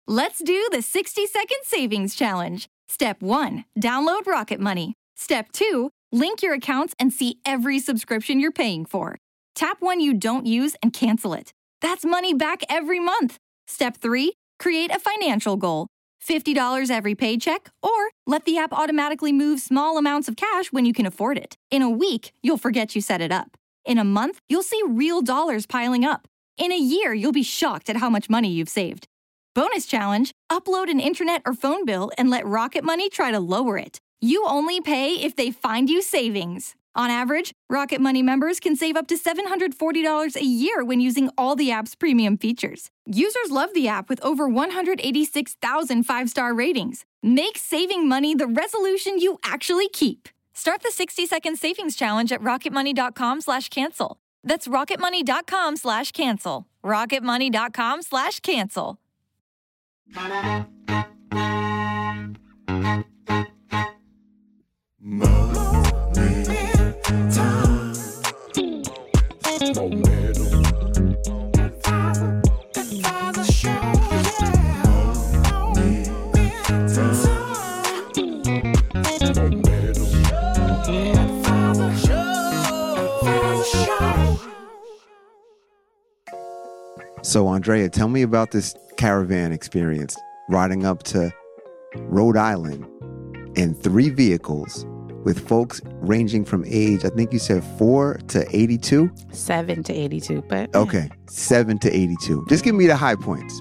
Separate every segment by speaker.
Speaker 1: Let's do the 60-second savings challenge. Step 1, download Rocket Money. Step 2, link your accounts and see every subscription you're paying for. Tap one you don't use and cancel it. That's money back every month. Step 3, create a financial goal. $50 every paycheck, or let the app automatically move small amounts of cash when you can afford it. In a week, you'll forget you set it up. In a month, you'll see real dollars piling up. In a year, you'll be shocked at how much money you've saved. Bonus challenge, upload an internet or phone bill and let Rocket Money try to lower it. You only pay if they find you savings. On average, Rocket Money members can save up to $740 a year when using all the app's premium features. Users love the app with over 186,000 five-star ratings. Make saving money the resolution you actually keep. Start the 60-second savings challenge at rocketmoney.com/cancel. That's rocketmoney.com/cancel. rocketmoney.com/cancel.
Speaker 2: So, Andrea, tell me about this caravan experience, riding up to Rhode Island in 3 vehicles with folks ranging from age, I think you said 4 to 82?
Speaker 3: 7 to 82, but...
Speaker 2: Okay, 7 to 82. Just give me the high points.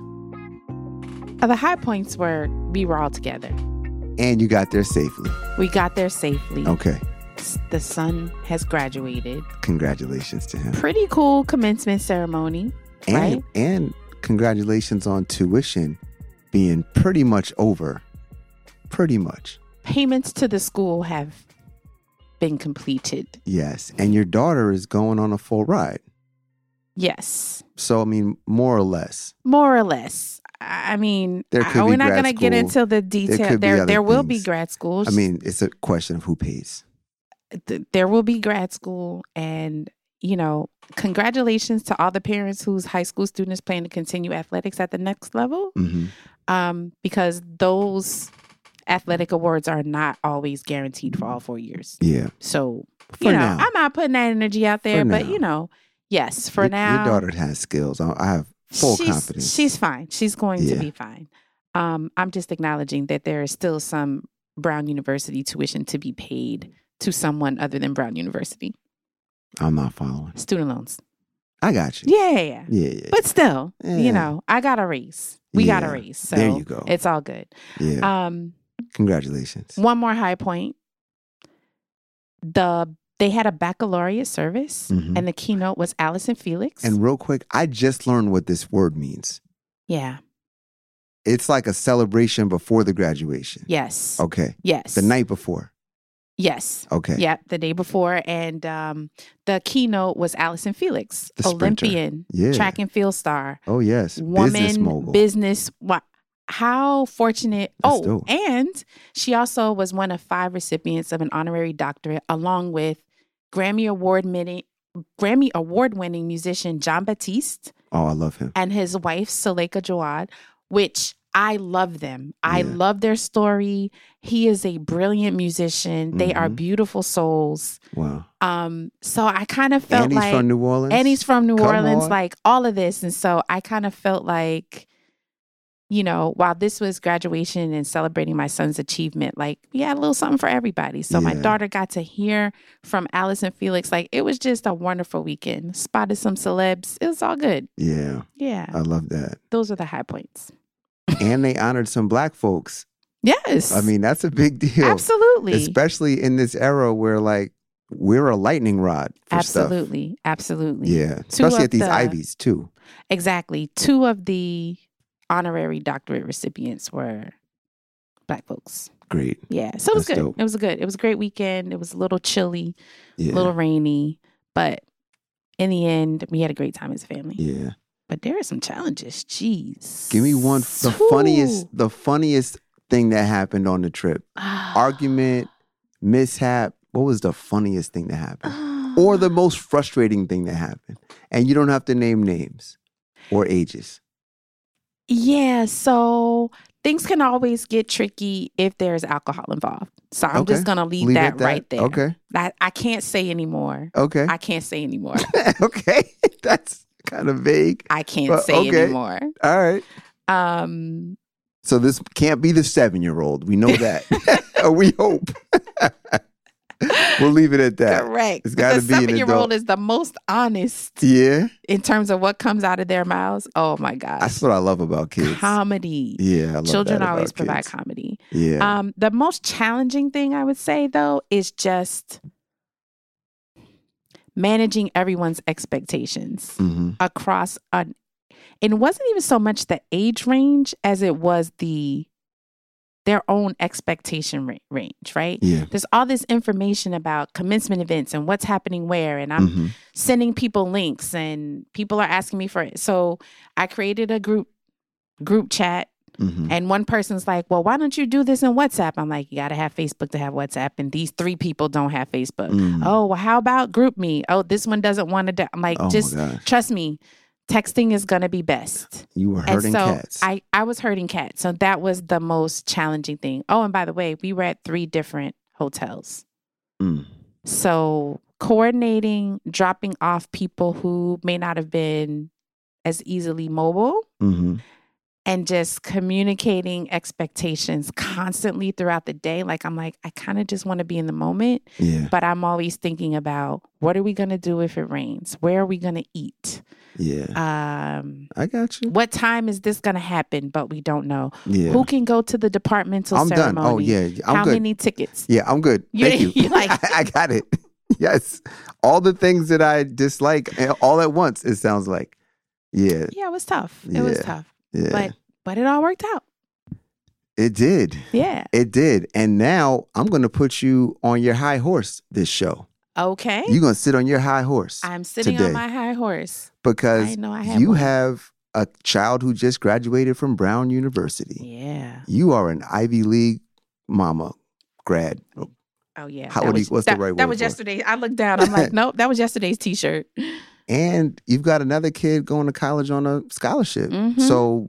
Speaker 3: The high points were we were all together.
Speaker 2: And you got there safely.
Speaker 3: We got there safely.
Speaker 2: Okay.
Speaker 3: The son has graduated.
Speaker 2: Congratulations to him.
Speaker 3: Pretty cool commencement ceremony. Right?
Speaker 2: And congratulations on tuition being pretty much over. Pretty much.
Speaker 3: Payments to the school have been completed.
Speaker 2: Yes. And your daughter is going on a full ride.
Speaker 3: Yes.
Speaker 2: So, I mean, more or less.
Speaker 3: More or less. I mean,
Speaker 2: we're
Speaker 3: not going to get into the detail. There will be grad schools.
Speaker 2: I mean, it's a question of who pays.
Speaker 3: There will be grad school, and you know, congratulations to all the parents whose high school students plan to continue athletics at the next level.
Speaker 2: Mm-hmm.
Speaker 3: Because those athletic awards are not always guaranteed for all 4 years.
Speaker 2: Yeah.
Speaker 3: So,
Speaker 2: for now.
Speaker 3: I'm not putting that energy out there, but
Speaker 2: now.
Speaker 3: Yes, for now.
Speaker 2: Your daughter has skills. I have full confidence.
Speaker 3: She's fine. She's going to be fine. I'm just acknowledging that there is still some Brown University tuition to be paid to someone other than Brown University.
Speaker 2: I'm not following.
Speaker 3: Student loans.
Speaker 2: I got you.
Speaker 3: Yeah. But still, I got a raise. We got a raise. So
Speaker 2: there you go.
Speaker 3: It's all good.
Speaker 2: Yeah. Congratulations.
Speaker 3: One more high point. They had a baccalaureate service, and the keynote was Allison Felix.
Speaker 2: And real quick, I just learned what this word means.
Speaker 3: Yeah.
Speaker 2: It's like a celebration before the graduation.
Speaker 3: Yes.
Speaker 2: Okay.
Speaker 3: Yes.
Speaker 2: The night before.
Speaker 3: Yes.
Speaker 2: Okay.
Speaker 3: Yeah, the day before. And the keynote was Allison Felix,
Speaker 2: the
Speaker 3: Olympian, track and field star.
Speaker 2: Oh, yes.
Speaker 3: Woman,
Speaker 2: business mogul.
Speaker 3: How fortunate.
Speaker 2: That's dope.
Speaker 3: And she also was one of 5 recipients of an honorary doctorate, along with Grammy Award-winning musician Jon Batiste.
Speaker 2: Oh, I love him.
Speaker 3: And his wife, Suleika Jawad, which I love them. I love their story. He is a brilliant musician. They are beautiful souls.
Speaker 2: Wow.
Speaker 3: So I kind of felt
Speaker 2: and he's from New Orleans.
Speaker 3: And he's from New Orleans,
Speaker 2: on.
Speaker 3: like all of this. And so I kind of felt like, while this was graduation and celebrating my son's achievement, like we had a little something for everybody. So my daughter got to hear from Allison Felix. Like it was just a wonderful weekend. Spotted some celebs. It was all good.
Speaker 2: Yeah.
Speaker 3: Yeah.
Speaker 2: I love that.
Speaker 3: Those are the high points.
Speaker 2: And they honored some Black folks.
Speaker 3: Yes.
Speaker 2: I mean, that's a big deal.
Speaker 3: Absolutely.
Speaker 2: Especially in this era where like we're a lightning rod for
Speaker 3: Absolutely.
Speaker 2: stuff.
Speaker 3: Absolutely.
Speaker 2: Yeah. Especially at these Ivies too.
Speaker 3: Exactly. 2 of the honorary doctorate recipients were Black folks.
Speaker 2: Great.
Speaker 3: Yeah. So it was good.
Speaker 2: Dope.
Speaker 3: It was good. It was a great weekend. It was a little chilly, a
Speaker 2: Yeah.
Speaker 3: little rainy, but in the end, we had a great time as a family.
Speaker 2: Yeah.
Speaker 3: But there are some challenges. Jeez.
Speaker 2: Give me one. The funniest thing that happened on the trip. Argument, mishap. What was the funniest thing that happened? Or the most frustrating thing that happened? And you don't have to name names or ages.
Speaker 3: Yeah, so things can always get tricky if there's alcohol involved. So I'm just going to leave that right there.
Speaker 2: Okay.
Speaker 3: I can't say anymore.
Speaker 2: Okay.
Speaker 3: I can't say anymore.
Speaker 2: Okay. That's kind of vague.
Speaker 3: I can't say anymore.
Speaker 2: All right. So this can't be the 7-year-old. We know that. We hope. We'll leave it at that.
Speaker 3: Correct.
Speaker 2: It's got to be an adult.
Speaker 3: 7-year-old is the most honest.
Speaker 2: Yeah.
Speaker 3: In terms of what comes out of their mouths. Oh my gosh.
Speaker 2: That's what I love about kids.
Speaker 3: Comedy.
Speaker 2: Yeah. I love
Speaker 3: Children
Speaker 2: that
Speaker 3: always
Speaker 2: about
Speaker 3: provide
Speaker 2: kids.
Speaker 3: comedy.
Speaker 2: Yeah.
Speaker 3: The most challenging thing I would say though is just managing everyone's expectations across and it wasn't even so much the age range as it was their own expectation range, right?
Speaker 2: Yeah.
Speaker 3: There's all this information about commencement events and what's happening where, and I'm sending people links and people are asking me for it. So I created a group chat and one person's like, well, why don't you do this in WhatsApp? I'm like, you got to have Facebook to have WhatsApp. And these 3 people don't have Facebook. Oh, well, how about GroupMe? Oh, this one doesn't want to. I'm like, just trust me. Texting is going to be best.
Speaker 2: You were hurting cats.
Speaker 3: I was hurting cats. So that was the most challenging thing. Oh, and by the way, we were at 3 different hotels. So coordinating, dropping off people who may not have been as easily mobile and just communicating expectations constantly throughout the day. Like, I'm like, I kind of just want to be in the moment, but I'm always thinking about what are we going to do if it rains? Where are we going to eat?
Speaker 2: Yeah. I got you.
Speaker 3: What time is this going to happen? But we don't know.
Speaker 2: Yeah.
Speaker 3: Who can go to the departmental ceremony?
Speaker 2: Done. Oh, yeah.
Speaker 3: How many tickets?
Speaker 2: Yeah, I'm good. Thank you. I got it. Yes. All the things that I dislike all at once, it sounds like. Yeah.
Speaker 3: Yeah, it was tough. It was tough.
Speaker 2: Yeah.
Speaker 3: But it all worked out.
Speaker 2: It did.
Speaker 3: Yeah.
Speaker 2: It did. And now I'm going to put you on your high horse this show.
Speaker 3: Okay.
Speaker 2: You're going to sit on your high horse.
Speaker 3: I'm sitting
Speaker 2: today
Speaker 3: on my high horse.
Speaker 2: Because you have a child who just graduated from Brown University.
Speaker 3: Yeah.
Speaker 2: You are an Ivy League mama grad.
Speaker 3: Oh, yeah.
Speaker 2: What's the right word?
Speaker 3: That was yesterday. I looked down. I'm like, nope, that was yesterday's T-shirt.
Speaker 2: And you've got another kid going to college on a scholarship. So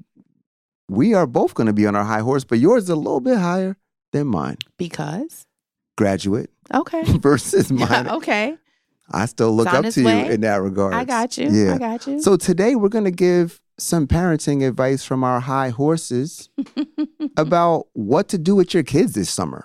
Speaker 2: we are both going to be on our high horse, but yours is a little bit higher than mine.
Speaker 3: Because?
Speaker 2: Graduate.
Speaker 3: Okay.
Speaker 2: Versus mine.
Speaker 3: Okay.
Speaker 2: I still look up to you in that regard.
Speaker 3: I got you.
Speaker 2: Yeah.
Speaker 3: I got you.
Speaker 2: So today we're going to give some parenting advice from our high horses about what to do with your kids this summer.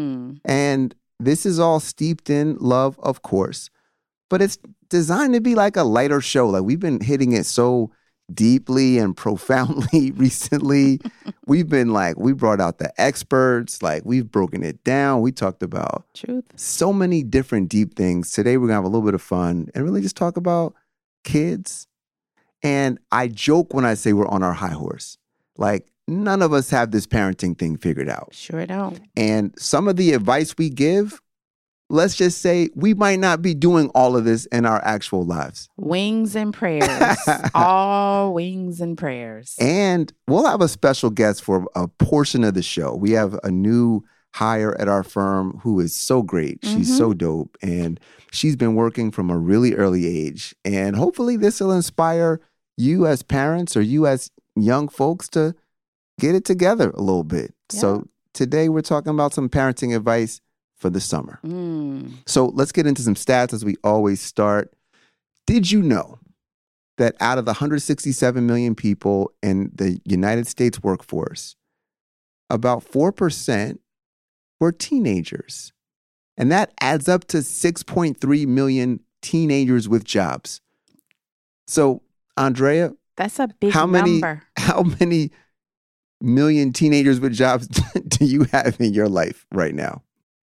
Speaker 2: And this is all steeped in love, of course, but it's designed to be like a lighter show. Like we've been hitting it so deeply and profoundly recently. We brought out the experts, like we've broken it down. We talked about so many different deep things. Today we're gonna have a little bit of fun and really just talk about kids. And I joke when I say we're on our high horse. Like none of us have this parenting thing figured out.
Speaker 3: Sure don't.
Speaker 2: And some of the advice we give, let's just say we might not be doing all of this in our actual lives.
Speaker 3: Wings and prayers. All wings and prayers.
Speaker 2: And we'll have a special guest for a portion of the show. We have a new hire at our firm who is so great. She's so dope. And she's been working from a really early age. And hopefully this will inspire you as parents or you as young folks to get it together a little bit. Yeah. So today we're talking about some parenting advice for the summer. So let's get into some stats as we always start. Did you know that out of the 167 million people in the United States workforce, about 4% were teenagers? And that adds up to 6.3 million teenagers with jobs. So, Andrea,
Speaker 3: that's a big number.
Speaker 2: How many million teenagers with jobs do you have in your life right now?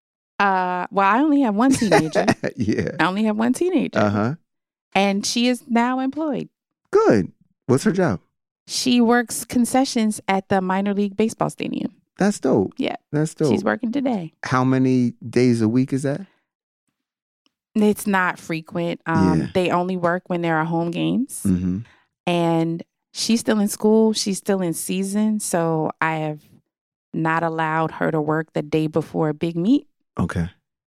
Speaker 3: Well, I only have one teenager.
Speaker 2: Yeah.
Speaker 3: I only have one teenager.
Speaker 2: Uh-huh.
Speaker 3: And she is now employed.
Speaker 2: Good. What's her job?
Speaker 3: She works concessions at the minor league baseball stadium.
Speaker 2: That's dope.
Speaker 3: Yeah.
Speaker 2: That's dope.
Speaker 3: She's working today.
Speaker 2: How many days a week is that?
Speaker 3: It's not frequent. They only work when there are home games. And she's still in school. She's still in season. So I have not allowed her to work the day before a big meet.
Speaker 2: Okay.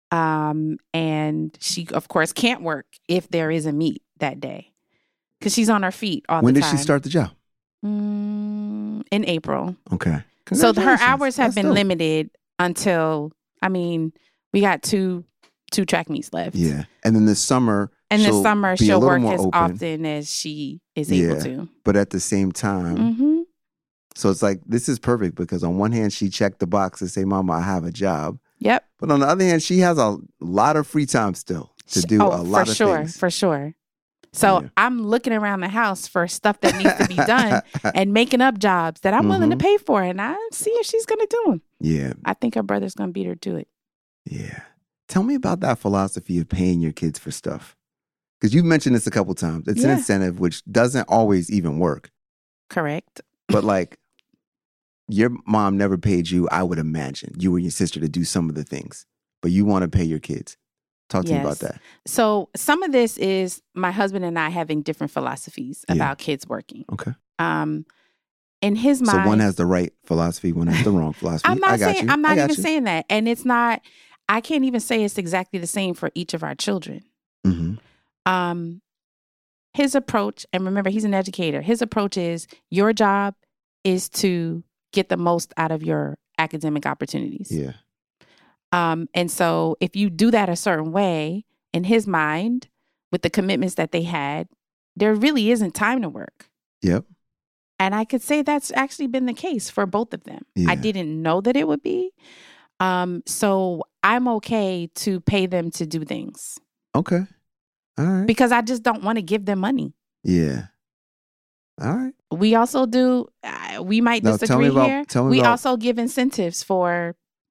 Speaker 3: And she, of course, can't work if there is a meet that day because she's on her feet all the time.
Speaker 2: When did she start the job?
Speaker 3: in April.
Speaker 2: Okay.
Speaker 3: So her hours have been limited until, we got two track meets left.
Speaker 2: Yeah. And then this summer.
Speaker 3: And this summer she'll work as often as she is able to.
Speaker 2: But at the same time, so it's like, this is perfect because on one hand, she checked the box to say, Mama, I have a job.
Speaker 3: Yep.
Speaker 2: But on the other hand, she has a lot of free time still to do a lot of things.
Speaker 3: For sure. So I'm looking around the house for stuff that needs to be done and making up jobs that I'm willing to pay for. And I see if she's going to do them.
Speaker 2: Yeah.
Speaker 3: I think her brother's going to beat her to it.
Speaker 2: Yeah. Tell me about that philosophy of paying your kids for stuff. Because you've mentioned this a couple times. It's an incentive which doesn't always even work.
Speaker 3: Correct.
Speaker 2: But like, your mom never paid you, I would imagine, you and your sister to do some of the things. But you want to pay your kids. Talk to me about that.
Speaker 3: So some of this is my husband and I having different philosophies about kids working.
Speaker 2: Okay.
Speaker 3: In his mind.
Speaker 2: So one has the right philosophy, one has the wrong philosophy.
Speaker 3: I'm not even saying that. And it's not, I can't even say it's exactly the same for each of our children. Mm-hmm. His approach, and remember, he's an educator. His approach is your job is to get the most out of your academic opportunities.
Speaker 2: Yeah.
Speaker 3: And so if you do that a certain way, in his mind, with the commitments that they had, there really isn't time to work.
Speaker 2: Yep.
Speaker 3: And I could say that's actually been the case for both of them.
Speaker 2: Yeah.
Speaker 3: I didn't know that it would be. So I'm okay to pay them to do things.
Speaker 2: Okay. All right.
Speaker 3: Because I just don't want to give them money.
Speaker 2: Yeah. All right.
Speaker 3: We also do, we might disagree here. We also give incentives for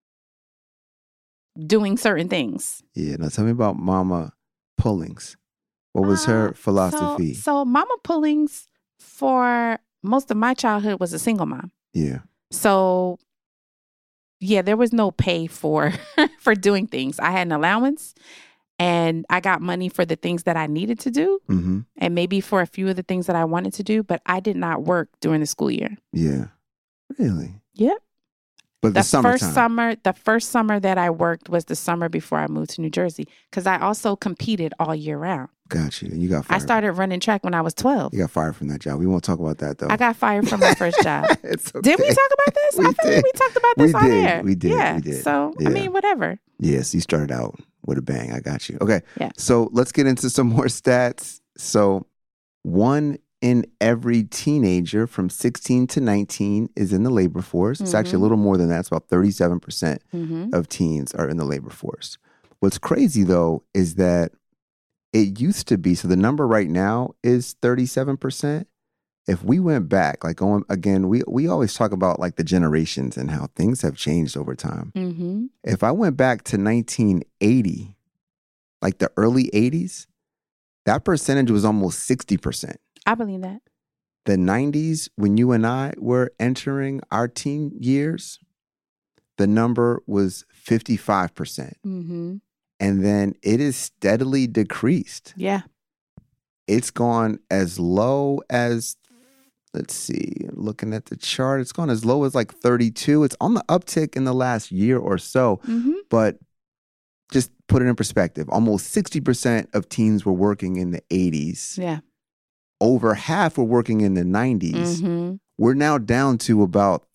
Speaker 3: doing certain things.
Speaker 2: Yeah. Now tell me about Mama Pullings. What was her philosophy?
Speaker 3: So Mama Pullings, for most of my childhood, was a single mom.
Speaker 2: Yeah.
Speaker 3: So, there was no pay for doing things. I had an allowance and I got money for the things that I needed to do and maybe for a few of the things that I wanted to do, but I did not work during the school year.
Speaker 2: Yeah. Really?
Speaker 3: Yep.
Speaker 2: But the
Speaker 3: first summer that I worked was the summer before I moved to New Jersey because I also competed all year round.
Speaker 2: Got you. And you got fired.
Speaker 3: I started running track when I was 12.
Speaker 2: You got fired from that job. We won't talk about that, though.
Speaker 3: I got fired from my first job.
Speaker 2: It's okay.
Speaker 3: Did we talk about this? I feel like we talked about this on air.
Speaker 2: We did.
Speaker 3: Yeah.
Speaker 2: We did.
Speaker 3: So, whatever.
Speaker 2: Yes, you started out with a bang. I got you. Okay.
Speaker 3: Yeah.
Speaker 2: So let's get into some more stats. So 1 in every teenager from 16 to 19 is in the labor force. It's actually a little more than that. It's about 37% of teens are in the labor force. What's crazy, though, is that it used to be, so the number right now is 37%. If we went back, like going again, we always talk about like the generations and how things have changed over time. Mm-hmm. If I went back to 1980, like the early 80s, that percentage was almost 60%.
Speaker 3: I believe that.
Speaker 2: The 90s, when you and I were entering our teen years, the number was 55%. Mm-hmm. And then it is steadily decreased.
Speaker 3: Yeah.
Speaker 2: It's gone as low as, let's see, looking at the chart, it's gone as low as like 32. It's on the uptick in the last year or so. Mm-hmm. But just put it in perspective, almost 60% of teens were working in the 80s.
Speaker 3: Yeah.
Speaker 2: Over half were working in the 90s. Mm-hmm. We're now down to about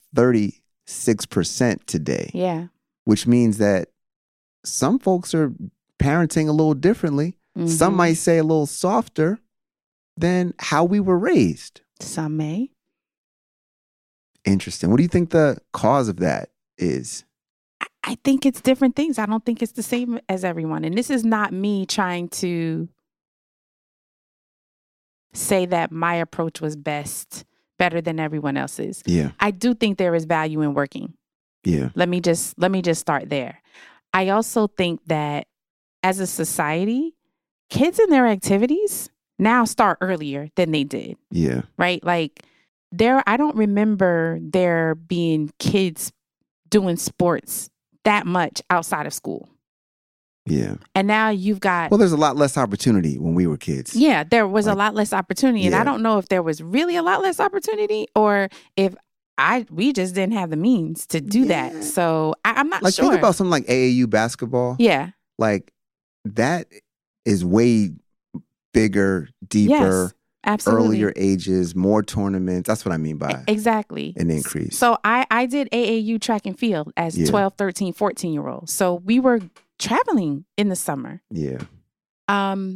Speaker 2: 36% today.
Speaker 3: Yeah.
Speaker 2: Which means that some folks are parenting a little differently. Mm-hmm. Some might say a little softer than how we were raised.
Speaker 3: Some may.
Speaker 2: Interesting. What do you think the cause of that is?
Speaker 3: I think it's different things. I don't think it's the same as everyone. And this is not me trying to say that my approach was better than everyone else's.
Speaker 2: Yeah.
Speaker 3: I do think there is value in working.
Speaker 2: Yeah.
Speaker 3: Let me just start there. I also think that as a society, kids in their activities now start earlier than they did.
Speaker 2: Yeah.
Speaker 3: Right? Like I don't remember there being kids doing sports that much outside of school.
Speaker 2: Yeah.
Speaker 3: And now you've got...
Speaker 2: Well, there's a lot less opportunity when we were kids.
Speaker 3: Yeah, there was a lot less opportunity. And I don't know if there was really a lot less opportunity or if we just didn't have the means to do that. So I'm not sure.
Speaker 2: Think about something like AAU basketball.
Speaker 3: Yeah.
Speaker 2: Like that is way bigger, deeper.
Speaker 3: Absolutely.
Speaker 2: earlier ages, more tournaments. That's what I mean by
Speaker 3: exactly
Speaker 2: an increase.
Speaker 3: So I did AAU track and field as 12, 13, 14-year-olds. So we were traveling in the summer.
Speaker 2: Yeah.
Speaker 3: Okay.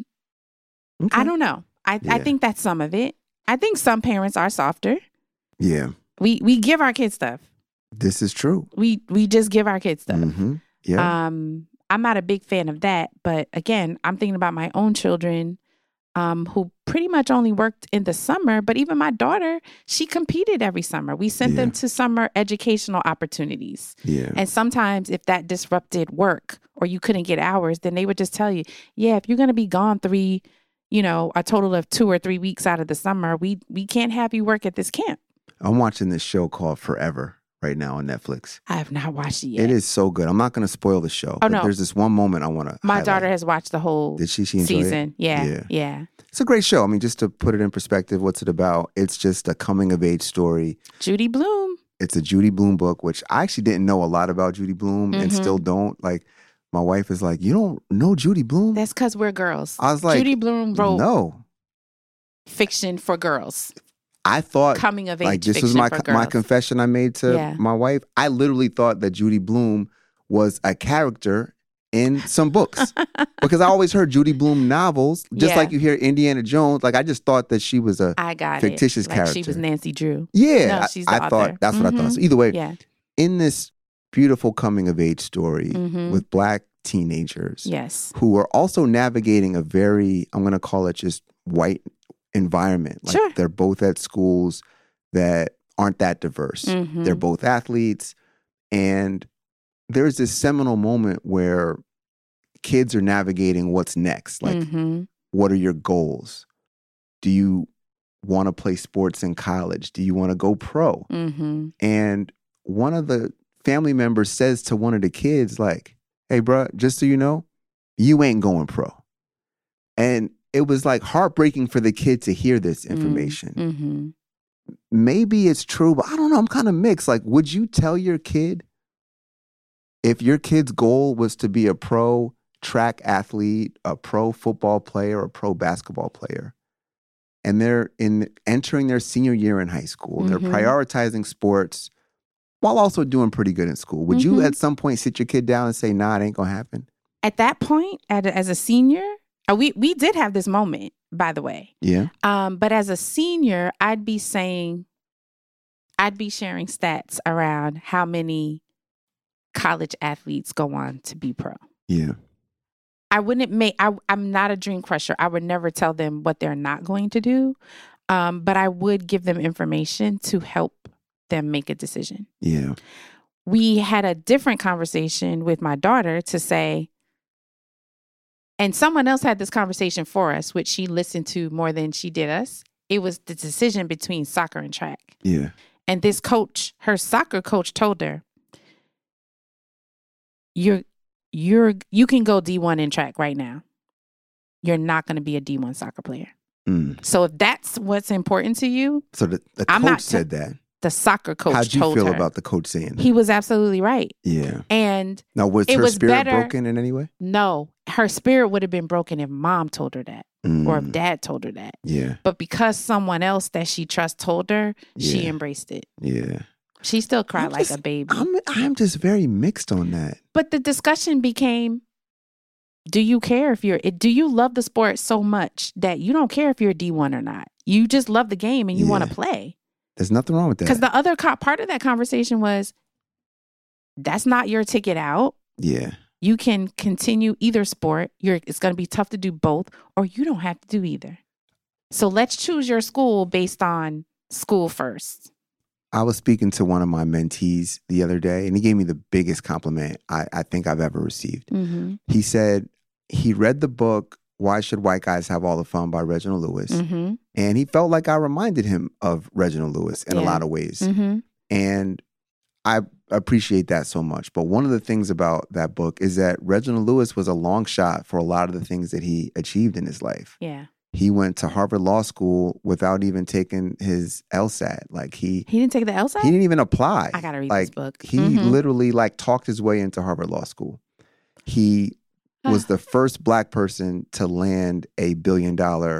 Speaker 3: I don't know. I think that's some of it. I think some parents are softer.
Speaker 2: Yeah.
Speaker 3: We give our kids stuff.
Speaker 2: This is true.
Speaker 3: We just give our kids stuff.
Speaker 2: Mm-hmm. Yeah.
Speaker 3: I'm not a big fan of that, but again, I'm thinking about my own children, who pretty much only worked in the summer. But even my daughter, she competed every summer. We sent them to summer educational opportunities.
Speaker 2: Yeah.
Speaker 3: And sometimes if that disrupted work or you couldn't get hours, then they would just tell you, yeah, if you're going to be gone a total of 2 or 3 weeks out of the summer, we can't have you work at this camp.
Speaker 2: I'm watching this show called Forever right now on Netflix.
Speaker 3: I have not watched it yet.
Speaker 2: It is so good. I'm not going to spoil the show. But there's this one moment I want to
Speaker 3: My daughter has watched the whole season. Yeah.
Speaker 2: It's a great show. I mean, just to put it in perspective, what's it about? It's just a coming of age story.
Speaker 3: Judy Blume.
Speaker 2: It's a Judy Blume book, which I actually didn't know a lot about Judy Blume and still don't. Like, my wife is like, you don't know Judy Blume?
Speaker 3: That's because we're girls.
Speaker 2: I was like,
Speaker 3: Judy Blume wrote fiction for girls.
Speaker 2: I thought
Speaker 3: coming of age
Speaker 2: like this
Speaker 3: fiction
Speaker 2: was
Speaker 3: for
Speaker 2: my
Speaker 3: girls.
Speaker 2: confession I made to my wife. I literally thought that Judy Blume was a character in some books because I always heard Judy Blume novels, just like you hear Indiana Jones. Like I just thought that she was a fictitious character.
Speaker 3: She was Nancy Drew.
Speaker 2: Yeah,
Speaker 3: no, she's the
Speaker 2: I
Speaker 3: author.
Speaker 2: thought that's what I thought. So either way, in this beautiful coming of age story with Black teenagers, who are also navigating a very, I'm going to call it just white environment. Like they're both at schools that aren't that diverse. They're both athletes. And there's this seminal moment where kids are navigating what's next. Like, what are your goals? Do you want to play sports in college? Do you want to go pro? And one of the family members says to one of the kids, like, hey, bro, just so you know, you ain't going pro. And it was like heartbreaking for the kid to hear this information. Maybe it's true, but I don't know. I'm kind of mixed. Like, would you tell your kid if your kid's goal was to be a pro track athlete, a pro football player, a pro basketball player, and they're entering their senior year in high school, they're prioritizing sports while also doing pretty good in school. Would you at some point sit your kid down and say, nah, it ain't going to happen? At
Speaker 3: that point, as a senior, we did have this moment, by the way.
Speaker 2: Yeah.
Speaker 3: But as a senior, I'd be sharing stats around how many college athletes go on to be pro.
Speaker 2: Yeah.
Speaker 3: I'm not a dream crusher. I would never tell them what they're not going to do. But I would give them information to help them make a decision.
Speaker 2: Yeah.
Speaker 3: We had a different conversation with my daughter to say, and someone else had this conversation for us, which she listened to more than she did us. It was the decision between soccer and track.
Speaker 2: Yeah.
Speaker 3: And this coach, her soccer coach, told her, you can go D1 in track right now. You're not going to be a D1 soccer player. So if that's what's important to you.
Speaker 2: So the coach said that.
Speaker 3: The soccer coach told her.
Speaker 2: How'd you feel about the coach saying that?
Speaker 3: He was absolutely right.
Speaker 2: Yeah.
Speaker 3: And
Speaker 2: now, was her spirit broken in any way?
Speaker 3: No. Her spirit would have been broken if mom told her that or if dad told her that.
Speaker 2: Yeah.
Speaker 3: But because someone else that she trusts told her, she embraced it.
Speaker 2: Yeah.
Speaker 3: She still cried like a baby.
Speaker 2: I'm just very mixed on that.
Speaker 3: But the discussion became, do you care do you love the sport so much that you don't care if you're a D1 or not? You just love the game and you want to play.
Speaker 2: There's nothing wrong with that.
Speaker 3: Because the other part of that conversation was, that's not your ticket out.
Speaker 2: Yeah.
Speaker 3: You can continue either sport. It's going to be tough to do both, or you don't have to do either. So let's choose your school based on school first.
Speaker 2: I was speaking to one of my mentees the other day, and he gave me the biggest compliment I think I've ever received. He said he read the book, Why Should White Guys Have All the Fun by Reginald Lewis. And he felt like I reminded him of Reginald Lewis in a lot of ways. And I appreciate that so much. But one of the things about that book is that Reginald Lewis was a long shot for a lot of the things that he achieved in his life.
Speaker 3: Yeah.
Speaker 2: He went to Harvard Law School without even taking his LSAT. Like he
Speaker 3: didn't take the LSAT?
Speaker 2: He didn't even apply.
Speaker 3: I got to read this book.
Speaker 2: He literally talked his way into Harvard Law School. He was the first Black person to land a $1 billion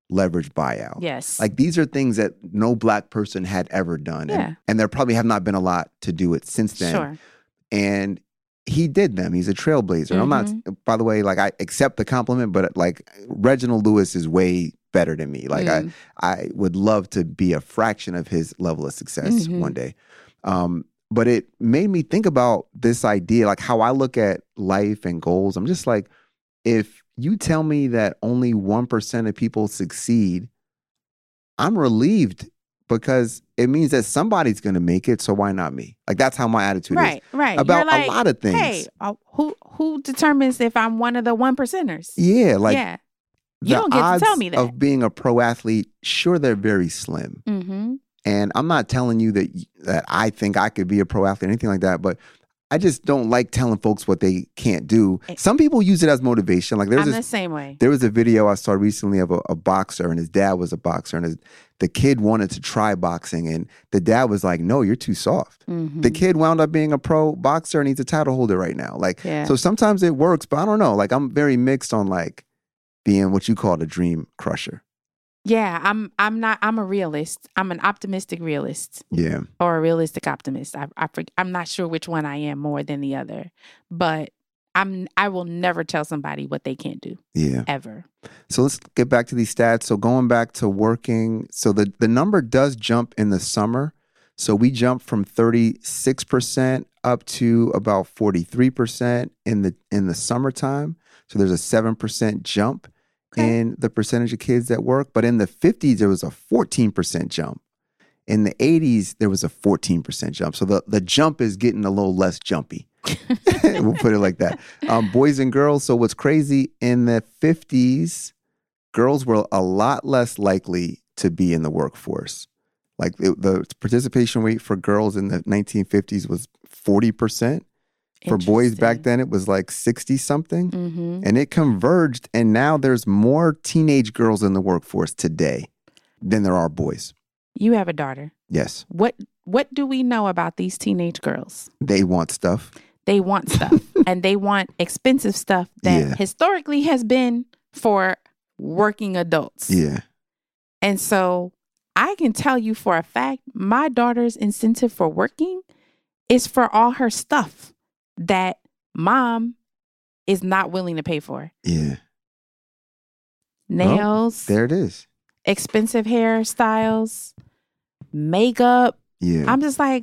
Speaker 2: leverage buyout.
Speaker 3: Yes.
Speaker 2: Like these are things that no Black person had ever done.
Speaker 3: Yeah.
Speaker 2: And there probably have not been a lot to do it since then.
Speaker 3: Sure.
Speaker 2: And he did them. He's a trailblazer. I'm not, by the way, like I accept the compliment, but like Reginald Lewis is way better than me. Like I would love to be a fraction of his level of success one day. But it made me think about this idea, like how I look at life and goals. I'm just like, if you tell me that only 1% of people succeed, I'm relieved because it means that somebody's going to make it. So why not me? Like that's how my attitude is.
Speaker 3: Right.
Speaker 2: About
Speaker 3: like,
Speaker 2: a lot of things.
Speaker 3: Hey, who determines if I'm one of the 1%ers?
Speaker 2: Yeah. Like
Speaker 3: you don't get to tell me that.
Speaker 2: Of being a pro athlete, sure, they're very slim. And I'm not telling you that I think I could be a pro athlete or anything like that, but I just don't like telling folks what they can't do. Some people use it as motivation. Like
Speaker 3: I'm the same way.
Speaker 2: There was a video I saw recently of a boxer, and his dad was a boxer, and the kid wanted to try boxing, and the dad was like, "No, you're too soft." The kid wound up being a pro boxer, and he's a title holder right now. Like, so sometimes it works, but I don't know. Like, I'm very mixed on like being what you call a dream crusher.
Speaker 3: Yeah, I'm a realist. I'm an optimistic realist.
Speaker 2: Yeah.
Speaker 3: Or a realistic optimist. I'm not sure which one I am more than the other. But I will never tell somebody what they can't do.
Speaker 2: Yeah.
Speaker 3: Ever.
Speaker 2: So let's get back to these stats. So going back to working, so the number does jump in the summer. So we jump from 36% up to about 43% in the summertime. So there's a 7% jump. In the percentage of kids that work. But in the 50s, there was a 14% jump. In the 80s, there was a 14% jump. So the jump is getting a little less jumpy. We'll put it like that. Boys and girls. So what's crazy, in the 50s, girls were a lot less likely to be in the workforce. Like the participation rate for girls in the 1950s was 40%. For boys back then, it was like 60 something, and it converged. And now there's more teenage girls in the workforce today than there are boys.
Speaker 3: You have a daughter.
Speaker 2: Yes.
Speaker 3: What do we know about these teenage girls?
Speaker 2: They want stuff.
Speaker 3: They want stuff, and they want expensive stuff that historically has been for working adults.
Speaker 2: Yeah.
Speaker 3: And so I can tell you for a fact, my daughter's incentive for working is for all her stuff that mom is not willing to pay for.
Speaker 2: Yeah.
Speaker 3: Nails.
Speaker 2: There it is.
Speaker 3: Expensive hairstyles, makeup.
Speaker 2: Yeah.
Speaker 3: I'm just like,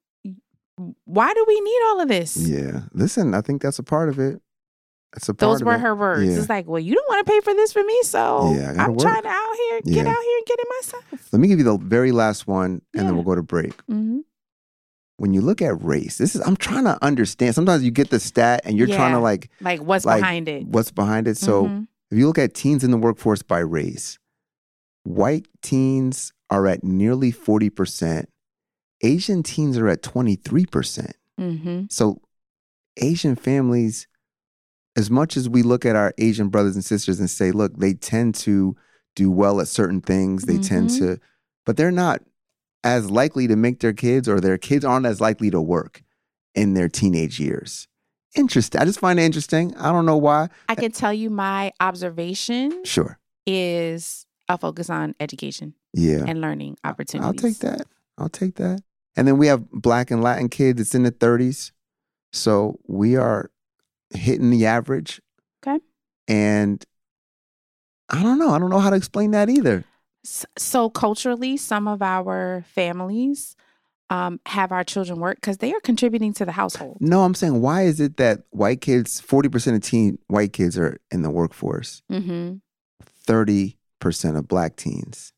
Speaker 3: why do we need all of this?
Speaker 2: Yeah. Listen, I think that's a part of it. That's a part
Speaker 3: Those
Speaker 2: of
Speaker 3: were
Speaker 2: it.
Speaker 3: her words.
Speaker 2: Yeah.
Speaker 3: It's like, well, you don't want to pay for this for me, so I'm
Speaker 2: work.
Speaker 3: trying to get out here and get it myself.
Speaker 2: Let me give you the very last one, and then we'll go to break. When you look at race, I'm trying to understand. Sometimes you get the stat and you're trying to like
Speaker 3: what's behind it.
Speaker 2: What's behind it? So if you look at teens in the workforce by race, white teens are at nearly 40%. Asian teens are at 23%. So Asian families, as much as we look at our Asian brothers and sisters and say, look, they tend to do well at certain things. They tend to, but they're not as likely to make their kids, or their kids aren't as likely to work in their teenage years. Interesting. I just find it interesting. I don't know why.
Speaker 3: I can tell you my observation.
Speaker 2: Sure.
Speaker 3: Is a focus on education. And learning opportunities.
Speaker 2: I'll take that. And then we have Black and Latin kids. It's in the 30s. So we are hitting the average.
Speaker 3: Okay.
Speaker 2: And I don't know how to explain that either.
Speaker 3: So culturally, some of our families have our children work because they are contributing to the household.
Speaker 2: No, I'm saying, why is it that white kids, 40% of white kids are in the workforce, 30% of Black teens,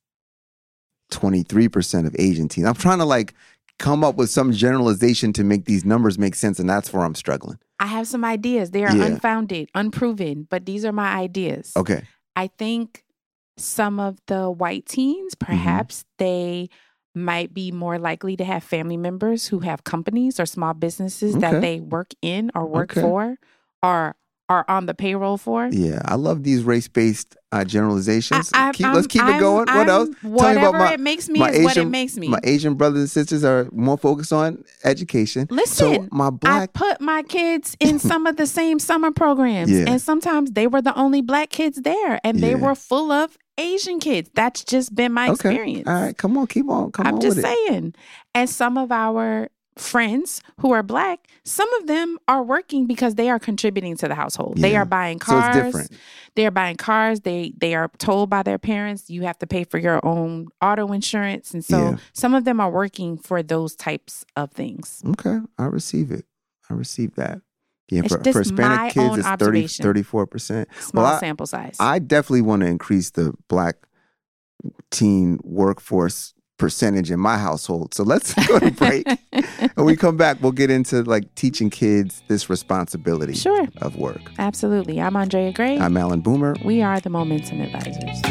Speaker 2: 23% of Asian teens? I'm trying to like come up with some generalization to make these numbers make sense, and that's where I'm struggling.
Speaker 3: I have some ideas. They are unfounded, unproven, but these are my ideas.
Speaker 2: Okay.
Speaker 3: I think some of the white teens, perhaps they might be more likely to have family members who have companies or small businesses that they work in or work for, or are on the payroll for.
Speaker 2: Yeah, I love these race-based generalizations. Let's keep it going. What else?
Speaker 3: Whatever it makes me is what it makes me.
Speaker 2: My Asian brothers and sisters are more focused on education.
Speaker 3: Listen,
Speaker 2: so
Speaker 3: I put my kids in some of the same summer programs, and sometimes they were the only Black kids there, and they were full of Asian kids. That's just been my experience.
Speaker 2: All right, come on, keep on.
Speaker 3: I'm just saying. And some of our friends who are Black, some of them are working because they are contributing to the household.
Speaker 2: Yeah.
Speaker 3: They are buying cars.
Speaker 2: So it's different.
Speaker 3: They are buying cars. They are told by their parents, you have to pay for your own auto insurance. And so some of them are working for those types of things.
Speaker 2: Okay, I receive it. I receive that. Yeah,
Speaker 3: It's
Speaker 2: for
Speaker 3: just
Speaker 2: Hispanic
Speaker 3: my
Speaker 2: kids,
Speaker 3: own
Speaker 2: it's
Speaker 3: observation.
Speaker 2: 34%.
Speaker 3: Small sample size.
Speaker 2: I definitely want to increase the Black teen workforce percentage in my household. So let's go to break. When we come back, we'll get into like teaching kids this responsibility of work.
Speaker 3: Absolutely. I'm Andrea Gray.
Speaker 2: I'm Alan Boomer.
Speaker 3: We are the Momentum Advisors.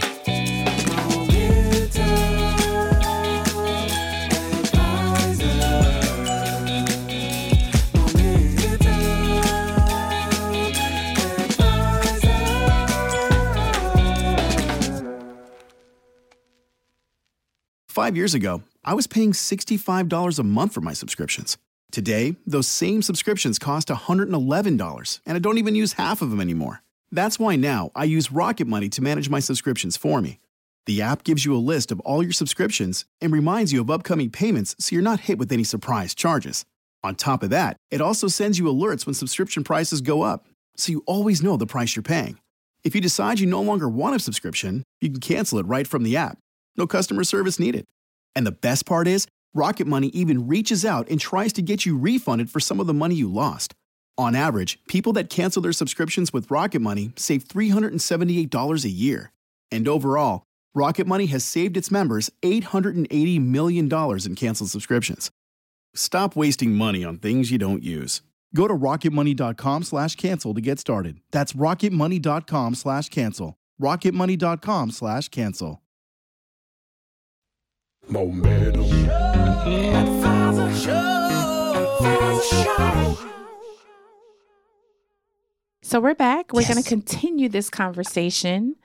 Speaker 4: Five years ago, I was paying $65 a month for my subscriptions. Today, those same subscriptions cost $111, and I don't even use half of them anymore. That's why now I use Rocket Money to manage my subscriptions for me. The app gives you a list of all your subscriptions and reminds you of upcoming payments so you're not hit with any surprise charges. On top of that, it also sends you alerts when subscription prices go up, so you always know the price you're paying. If you decide you no longer want a subscription, you can cancel it right from the app. No customer service needed. And the best part is, Rocket Money even reaches out and tries to get you refunded for some of the money you lost. On average, people that cancel their subscriptions with Rocket Money save $378 a year. And overall, Rocket Money has saved its members $880 million in canceled subscriptions. Stop wasting money on things you don't use. Go to rocketmoney.com/cancel to get started. That's rocketmoney.com/cancel. rocketmoney.com/cancel.
Speaker 5: Momentum.
Speaker 3: So we're back. We're going to continue this conversation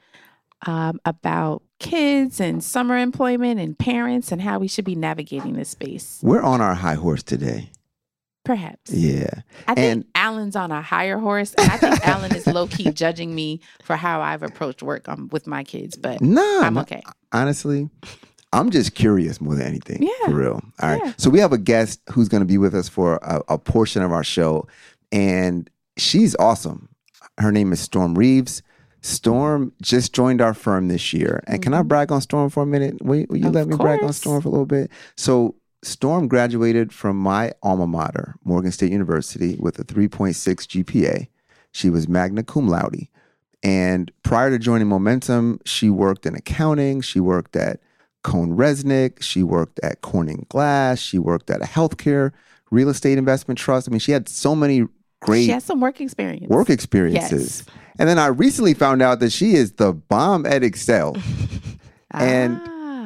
Speaker 3: about kids and summer employment and parents and how we should be navigating this space.
Speaker 2: We're on our high horse today.
Speaker 3: Perhaps.
Speaker 2: Yeah.
Speaker 3: I think Alan's on a higher horse. And I think Alan is low-key judging me for how I've approached work with my kids. But I'm okay.
Speaker 2: Honestly, I'm just curious more than anything.
Speaker 3: Yeah.
Speaker 2: For real. All right. So we have a guest who's going to be with us for a portion of our show. And she's awesome. Her name is Storm Reeves. Storm just joined our firm this year. And can I brag on Storm for a minute? Will you let me brag on Storm for a little bit? So Storm graduated from my alma mater, Morgan State University, with a 3.6 GPA. She was magna cum laude. And prior to joining Momentum, she worked in accounting. She worked at Cohn Resnick. She worked at Corning Glass. She worked at a healthcare real estate investment trust. I mean, she had so many great...
Speaker 3: She has some work experiences.
Speaker 2: Yes. And then I recently found out that she is the bomb at Excel. And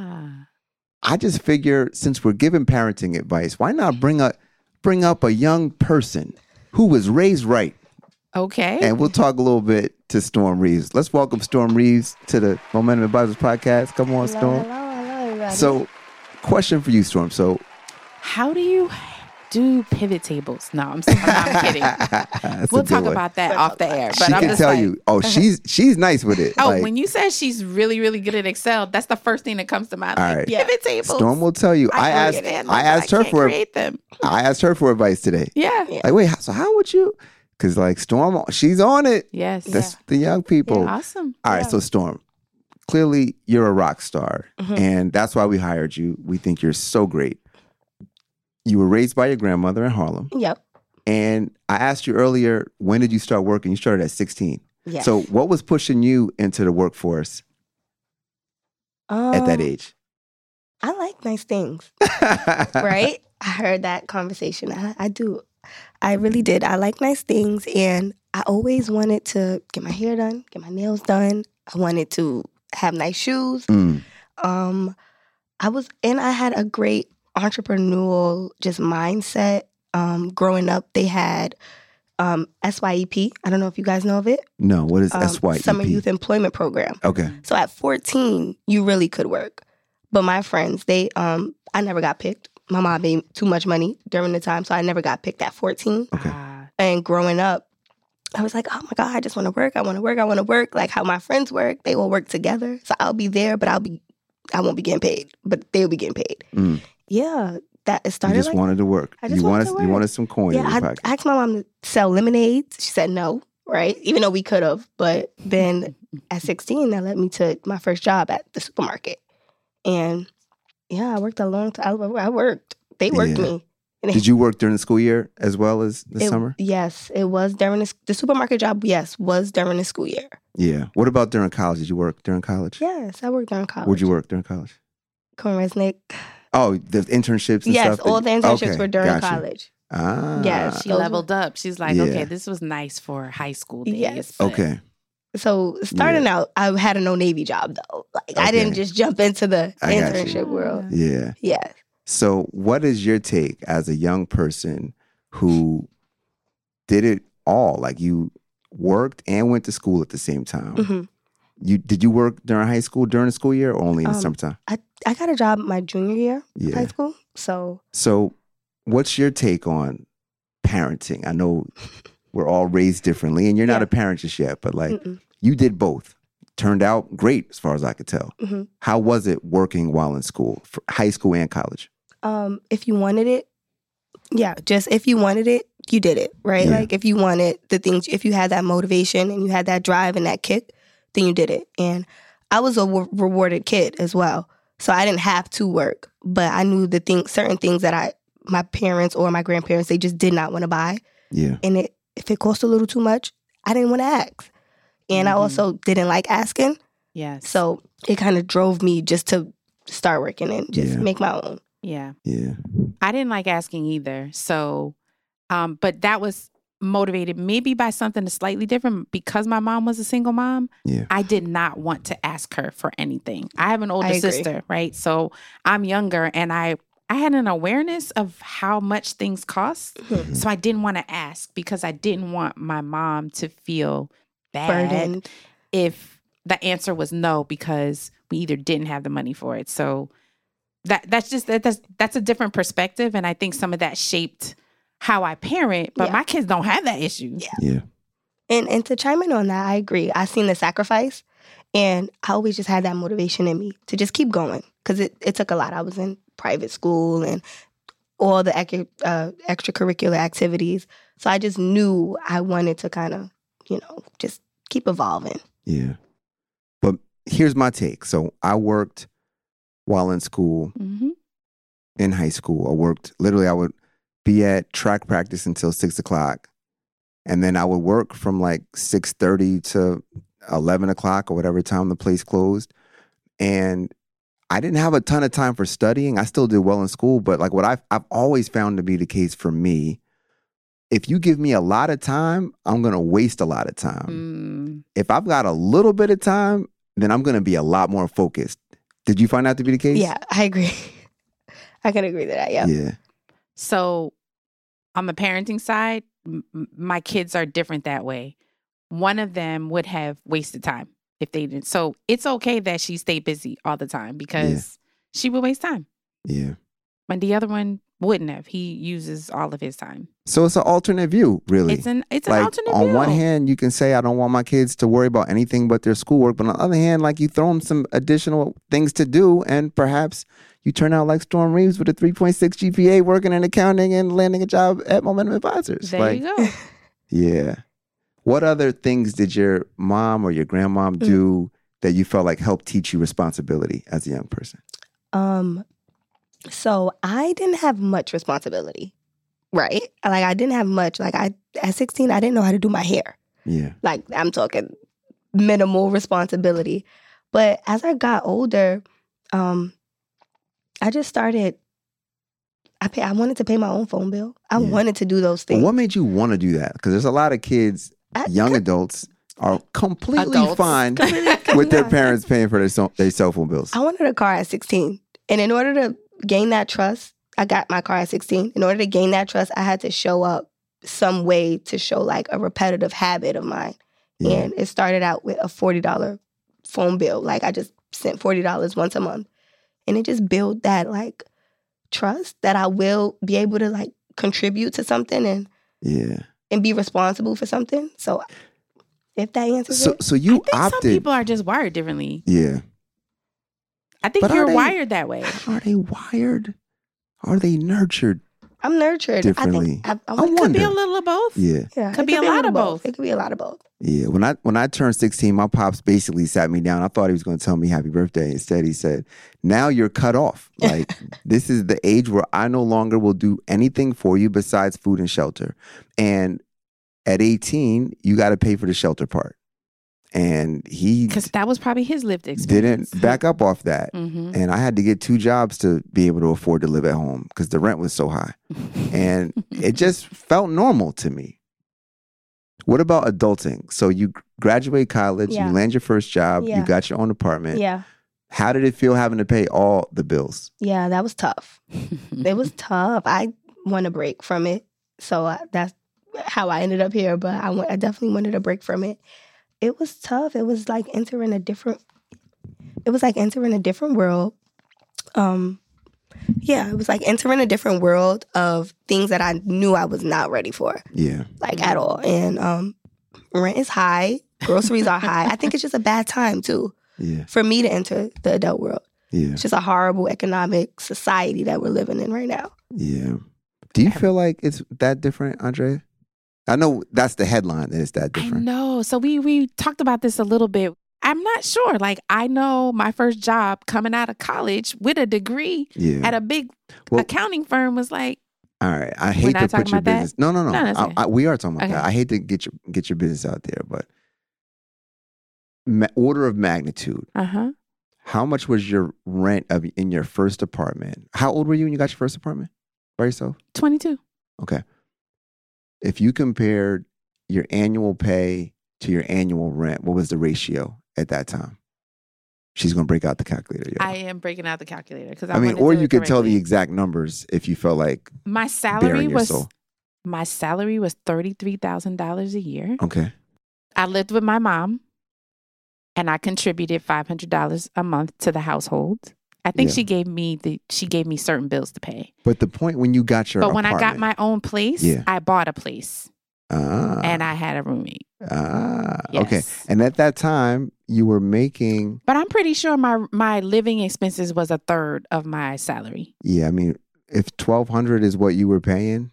Speaker 2: I just figure, since we're giving parenting advice, why not bring up a young person who was raised right?
Speaker 3: Okay.
Speaker 2: And we'll talk a little bit to Storm Reeves. Let's welcome Storm Reeves to the Momentum Advisors podcast. Come on, Storm.
Speaker 6: Hello, everybody.
Speaker 2: So, question for you, Storm. So,
Speaker 3: how do you do pivot tables? No, I'm kidding. We'll talk about that off the air. But
Speaker 2: she can tell you. Oh, she's nice with it.
Speaker 3: Oh, when you said she's really, really good at Excel, that's the first thing that comes to mind.
Speaker 2: All right.
Speaker 3: Pivot tables.
Speaker 2: Storm will tell you. I asked her for advice today.
Speaker 3: Yeah.
Speaker 2: Like, wait, so how would you? Because like Storm, she's on it.
Speaker 3: Yes.
Speaker 2: That's the young people.
Speaker 3: Yeah, awesome.
Speaker 2: All right. So Storm, clearly you're a rock star, and that's why we hired you. We think you're so great. You were raised by your grandmother in Harlem.
Speaker 6: Yep.
Speaker 2: And I asked you earlier, when did you start working? You started at 16.
Speaker 6: Yes.
Speaker 2: So what was pushing you into the workforce at that age?
Speaker 6: I like nice things, right? I heard that conversation. I do. I really did. I like nice things, and I always wanted to get my hair done, get my nails done. I wanted to have nice shoes. I had a great entrepreneurial just mindset. Growing up, they had SYEP. I don't know if you guys know of it.
Speaker 2: No, what is SYEP?
Speaker 6: Summer Youth Employment Program.
Speaker 2: Okay.
Speaker 6: So at 14, you really could work. But my friends, I never got picked. My mom made too much money during the time, so I never got picked at 14.
Speaker 2: Okay.
Speaker 6: And growing up, I was like, oh my God, I just want to work. I want to work. I want to work. Like how my friends work. They all work together. So I'll be there, but I won't be getting paid, but they'll be getting paid. Yeah. That it started.
Speaker 2: You just wanted to work.
Speaker 6: I just wanted to work.
Speaker 2: You wanted some coin in your pocket.
Speaker 6: I asked my mom to sell lemonades. She said no, right? Even though we could have. But then at 16, that led me to my first job at the supermarket. And yeah, I worked a long time. I worked. They worked me.
Speaker 2: Did you work during the school year as well as the summer?
Speaker 6: Yes, it was during the supermarket job. Yes, was during the school year.
Speaker 2: Yeah. What about during college? Did you work during college?
Speaker 6: Yes, I worked during college.
Speaker 2: Where'd you work during college?
Speaker 6: Resnick.
Speaker 2: Oh, the internships and stuff?
Speaker 6: Yes, all the internships were during college.
Speaker 2: Ah.
Speaker 6: Yes.
Speaker 3: She leveled up. She's like, okay, this was nice for high school days.
Speaker 6: Yes.
Speaker 2: Okay.
Speaker 6: So starting out, I had a no Navy job though. Like I didn't just jump into the internship world.
Speaker 2: Yeah.
Speaker 6: Yes.
Speaker 2: So what is your take as a young person who did it all? Like you worked and went to school at the same time.
Speaker 6: Mm-hmm.
Speaker 2: Did you work during high school, during the school year, or only in the summertime?
Speaker 6: I got a job my junior year of high school. So
Speaker 2: what's your take on parenting? I know we're all raised differently, and you're not a parent just yet, but like you did both. Turned out great as far as I could tell. Mm-hmm. How was it working while in school, for high school and college?
Speaker 6: If you wanted it, just if you wanted it, you did it, right?
Speaker 2: Yeah.
Speaker 6: Like if you wanted the things, if you had that motivation and you had that drive and that kick, then you did it. And I was a rewarded kid as well. So I didn't have to work, but I knew certain things that my parents or my grandparents, they just did not want to buy.
Speaker 2: Yeah.
Speaker 6: And if it cost a little too much, I didn't want to ask. And I also didn't like asking.
Speaker 3: Yes.
Speaker 6: So it kind of drove me just to start working and just make my own.
Speaker 3: Yeah.
Speaker 2: Yeah.
Speaker 3: I didn't like asking either. So, but that was motivated maybe by something slightly different because my mom was a single mom.
Speaker 2: Yeah.
Speaker 3: I did not want to ask her for anything. I have an older sister, right? So I'm younger and I had an awareness of how much things cost. Mm-hmm. So I didn't want to ask because I didn't want my mom to feel bad burdened if the answer was no because we either didn't have the money for it. So that's a different perspective, and I think some of that shaped how I parent. But my kids don't have that issue.
Speaker 2: Yeah.
Speaker 6: And to chime in on that, I agree. I seen the sacrifice, and I always just had that motivation in me to just keep going because it took a lot. I was in private school and all the extracurricular activities, so I just knew I wanted to kind of just keep evolving.
Speaker 2: Yeah. But here's my take. So I worked while in school, in high school. I would be at track practice until 6:00. And then I would work from like 6:30 to 11 o'clock or whatever time the place closed. And I didn't have a ton of time for studying. I still did well in school, but like what I've always found to be the case for me, if you give me a lot of time, I'm going to waste a lot of time. If I've got a little bit of time, then I'm going to be a lot more focused. Did you find that to be the case?
Speaker 6: Yeah, I agree. I can agree to that,
Speaker 2: Yeah.
Speaker 3: So on the parenting side, my kids are different that way. One of them would have wasted time if they didn't. So it's okay that she stayed busy all the time because she would waste time.
Speaker 2: Yeah.
Speaker 3: But the other one wouldn't have. He uses all of his time.
Speaker 2: So it's an alternate view, really.
Speaker 3: It's an
Speaker 2: like,
Speaker 3: alternate view.
Speaker 2: On one hand, you can say, I don't want my kids to worry about anything but their schoolwork. But on the other hand, like you throw them some additional things to do, and perhaps you turn out like Storm Reeves with a 3.6 GPA working in accounting and landing a job at Momentum Advisors.
Speaker 3: There you go.
Speaker 2: Yeah. What other things did your mom or your grandmom do that you felt like helped teach you responsibility as a young person?
Speaker 6: So I didn't have much responsibility, right? Like I didn't have much. Like at 16, I didn't know how to do my hair.
Speaker 2: Yeah.
Speaker 6: Like I'm talking minimal responsibility. But as I got older, I just started, I wanted to pay my own phone bill. I wanted to do those things.
Speaker 2: Well, what made you want to do that? Because there's a lot of kids, young adults, are completely fine with their parents paying for their cell phone bills.
Speaker 6: I wanted a car at 16. And in order to gain that trust, I got my car at 16. In order to gain that trust, I had to show up some way to show like a repetitive habit of mine. Yeah. And it started out with a $40 phone bill. Like I just sent $40 once a month. And it just built that like trust that I will be able to like contribute to something. And and be responsible for something. So if that answers it.
Speaker 2: So you
Speaker 3: I think
Speaker 2: opted.
Speaker 3: some people are just wired differently.
Speaker 2: Yeah.
Speaker 3: I think
Speaker 2: But are
Speaker 3: you're
Speaker 2: they-
Speaker 3: wired that way.
Speaker 2: Are they wired? Are they nurtured?
Speaker 6: I'm nurtured.
Speaker 2: Differently.
Speaker 6: I
Speaker 2: I
Speaker 6: want
Speaker 3: Could be
Speaker 2: wonder.
Speaker 3: a little of both.
Speaker 2: Yeah.
Speaker 6: yeah,
Speaker 3: could
Speaker 6: it
Speaker 3: be a lot
Speaker 6: little
Speaker 3: of both.
Speaker 6: It could be a lot of both.
Speaker 2: Yeah. When I turned 16, my pops basically sat me down. I thought he was going to tell me happy birthday. Instead, he said, now you're cut off. Like, this is the age where I no longer will do anything for you besides food and shelter. And at 18, you got to pay for the shelter part. And he
Speaker 3: Because that was probably his lived experience.
Speaker 2: didn't back up off that.
Speaker 3: Mm-hmm.
Speaker 2: And I had to get 2 jobs to be able to afford to live at home because the rent was so high. And it just felt normal to me. What about adulting? So you graduate college,
Speaker 6: Yeah.
Speaker 2: you land your first job,
Speaker 6: Yeah.
Speaker 2: you got your own apartment.
Speaker 6: Yeah.
Speaker 2: How did it feel having to pay all the bills?
Speaker 6: Yeah, that was tough. It was tough. I want a break from it. So that's how I ended up here. But I definitely wanted a break from it. It was tough. It was like entering a different world. Yeah, it was like entering a different world of things that I knew I was not ready for,
Speaker 2: Yeah.
Speaker 6: like at all. And rent is high, groceries are high. I think it's just a bad time too
Speaker 2: Yeah.
Speaker 6: for me to enter the adult world.
Speaker 2: Yeah.
Speaker 6: It's just a horrible economic society that we're living in right now.
Speaker 2: Yeah. Do you feel like it's that different, Andrea? I know that's the headline, that it's that
Speaker 3: I
Speaker 2: different.
Speaker 3: know. So we talked about this a little bit. I'm not sure. Like, I know my first job coming out of college with a degree
Speaker 2: Yeah.
Speaker 3: at a big
Speaker 2: Well-
Speaker 3: accounting firm was like,
Speaker 2: All right. I
Speaker 3: We're
Speaker 2: hate
Speaker 3: not
Speaker 2: to
Speaker 3: talking
Speaker 2: put your
Speaker 3: about that?
Speaker 2: business. No.
Speaker 3: No, that's okay.
Speaker 2: We are talking about
Speaker 3: Okay.
Speaker 2: that. I hate to get your business out there, but order of magnitude. How much was your rent in your first apartment? How old were you when you got your first apartment by yourself?
Speaker 3: 22.
Speaker 2: Okay. If you compared your annual pay to your annual rent, what was the ratio at that time? She's going to break out the calculator. Y'all.
Speaker 3: I am breaking out the calculator because
Speaker 2: I mean, or you could tell the exact numbers if you felt like
Speaker 3: my
Speaker 2: bearing
Speaker 3: salary
Speaker 2: your
Speaker 3: was
Speaker 2: soul.
Speaker 3: $33,000 a year.
Speaker 2: Okay.
Speaker 3: I lived with my mom, and I contributed $500 a month to the household. I think
Speaker 2: Yeah.
Speaker 3: she gave me certain bills to pay.
Speaker 2: But the point when you got your
Speaker 3: But when I
Speaker 2: apartment,
Speaker 3: got my own place,
Speaker 2: Yeah.
Speaker 3: I bought a place and I had a roommate.
Speaker 2: Okay.
Speaker 3: Yes.
Speaker 2: And at that time, you were making,
Speaker 3: But I'm pretty sure my living expenses was a third of my salary.
Speaker 2: I mean, if $1,200 is what you were paying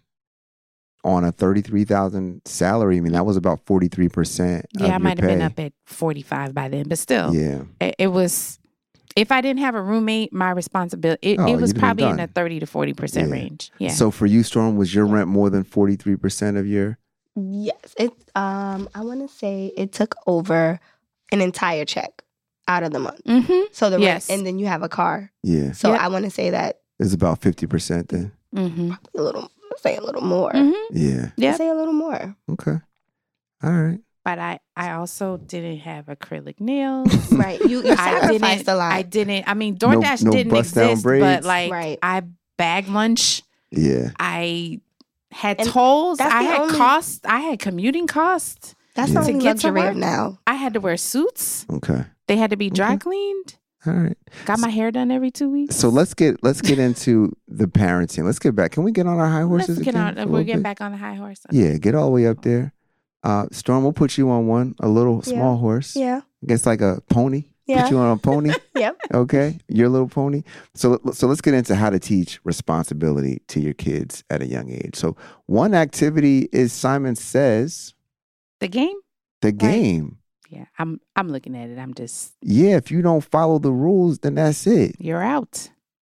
Speaker 2: on a $33,000 salary, I mean, that was about 43% of
Speaker 3: Yeah, I
Speaker 2: your
Speaker 3: might have been
Speaker 2: pay.
Speaker 3: up at 45 by then, but still,
Speaker 2: Yeah.
Speaker 3: it was. If I didn't have a roommate, my responsibility,
Speaker 2: Oh,
Speaker 3: it was
Speaker 2: you'd have been
Speaker 3: probably in
Speaker 2: done.
Speaker 3: the 30 to 40%
Speaker 2: Yeah.
Speaker 3: range. Yeah.
Speaker 2: So for you, Storm, was your rent more than 43% of your?
Speaker 6: Yes, it. I want to say it took over an entire check out of the month.
Speaker 3: Mm-hmm.
Speaker 6: So the
Speaker 3: Yes.
Speaker 6: rent, and then you have a car.
Speaker 2: Yeah.
Speaker 6: So
Speaker 3: Yep.
Speaker 6: I want to say that
Speaker 2: It's about 50% then.
Speaker 3: Mm-hmm.
Speaker 6: a little. Say a little more.
Speaker 3: Mm-hmm.
Speaker 2: Yeah.
Speaker 3: Yeah.
Speaker 6: Say a little more.
Speaker 2: Okay. All right.
Speaker 3: But I also didn't have acrylic nails.
Speaker 6: Right. You sacrificed a lot.
Speaker 3: I didn't. I mean, DoorDash
Speaker 2: no
Speaker 3: didn't
Speaker 2: bust-down
Speaker 3: exist,
Speaker 2: braids?
Speaker 3: but like
Speaker 6: Right.
Speaker 3: I bagged lunch.
Speaker 2: Yeah.
Speaker 3: I had
Speaker 6: And
Speaker 3: tolls.
Speaker 6: that's
Speaker 3: I
Speaker 6: the
Speaker 3: had
Speaker 6: only-
Speaker 3: costs. I had commuting costs.
Speaker 6: That's
Speaker 2: Yeah.
Speaker 6: the
Speaker 3: To
Speaker 6: only
Speaker 3: get to
Speaker 6: luxury
Speaker 3: work.
Speaker 6: of now.
Speaker 3: I had to wear suits.
Speaker 2: Okay.
Speaker 3: They had to be dry
Speaker 2: Okay.
Speaker 3: cleaned.
Speaker 2: All right.
Speaker 3: Got my hair done every 2 weeks.
Speaker 2: So let's get into the parenting. Let's get back. Can we get on our high horses
Speaker 3: Let's get
Speaker 2: again
Speaker 3: on.
Speaker 2: for a
Speaker 3: We're
Speaker 2: little
Speaker 3: getting
Speaker 2: bit?
Speaker 3: back on the high horse.
Speaker 2: Yeah, get all the way up there. Storm, we'll put you on one, a little
Speaker 6: Yeah.
Speaker 2: small horse.
Speaker 6: Yeah.
Speaker 2: I guess like a pony.
Speaker 6: Yeah.
Speaker 2: Put you on a pony.
Speaker 6: Yep.
Speaker 2: Okay, your little pony. So let's get into how to teach responsibility to your kids at a young age. So one activity is Simon Says,
Speaker 3: The game.
Speaker 2: the game.
Speaker 3: Yeah, I'm looking at it. I'm just.
Speaker 2: Yeah, if you don't follow the rules, then that's it.
Speaker 3: You're out.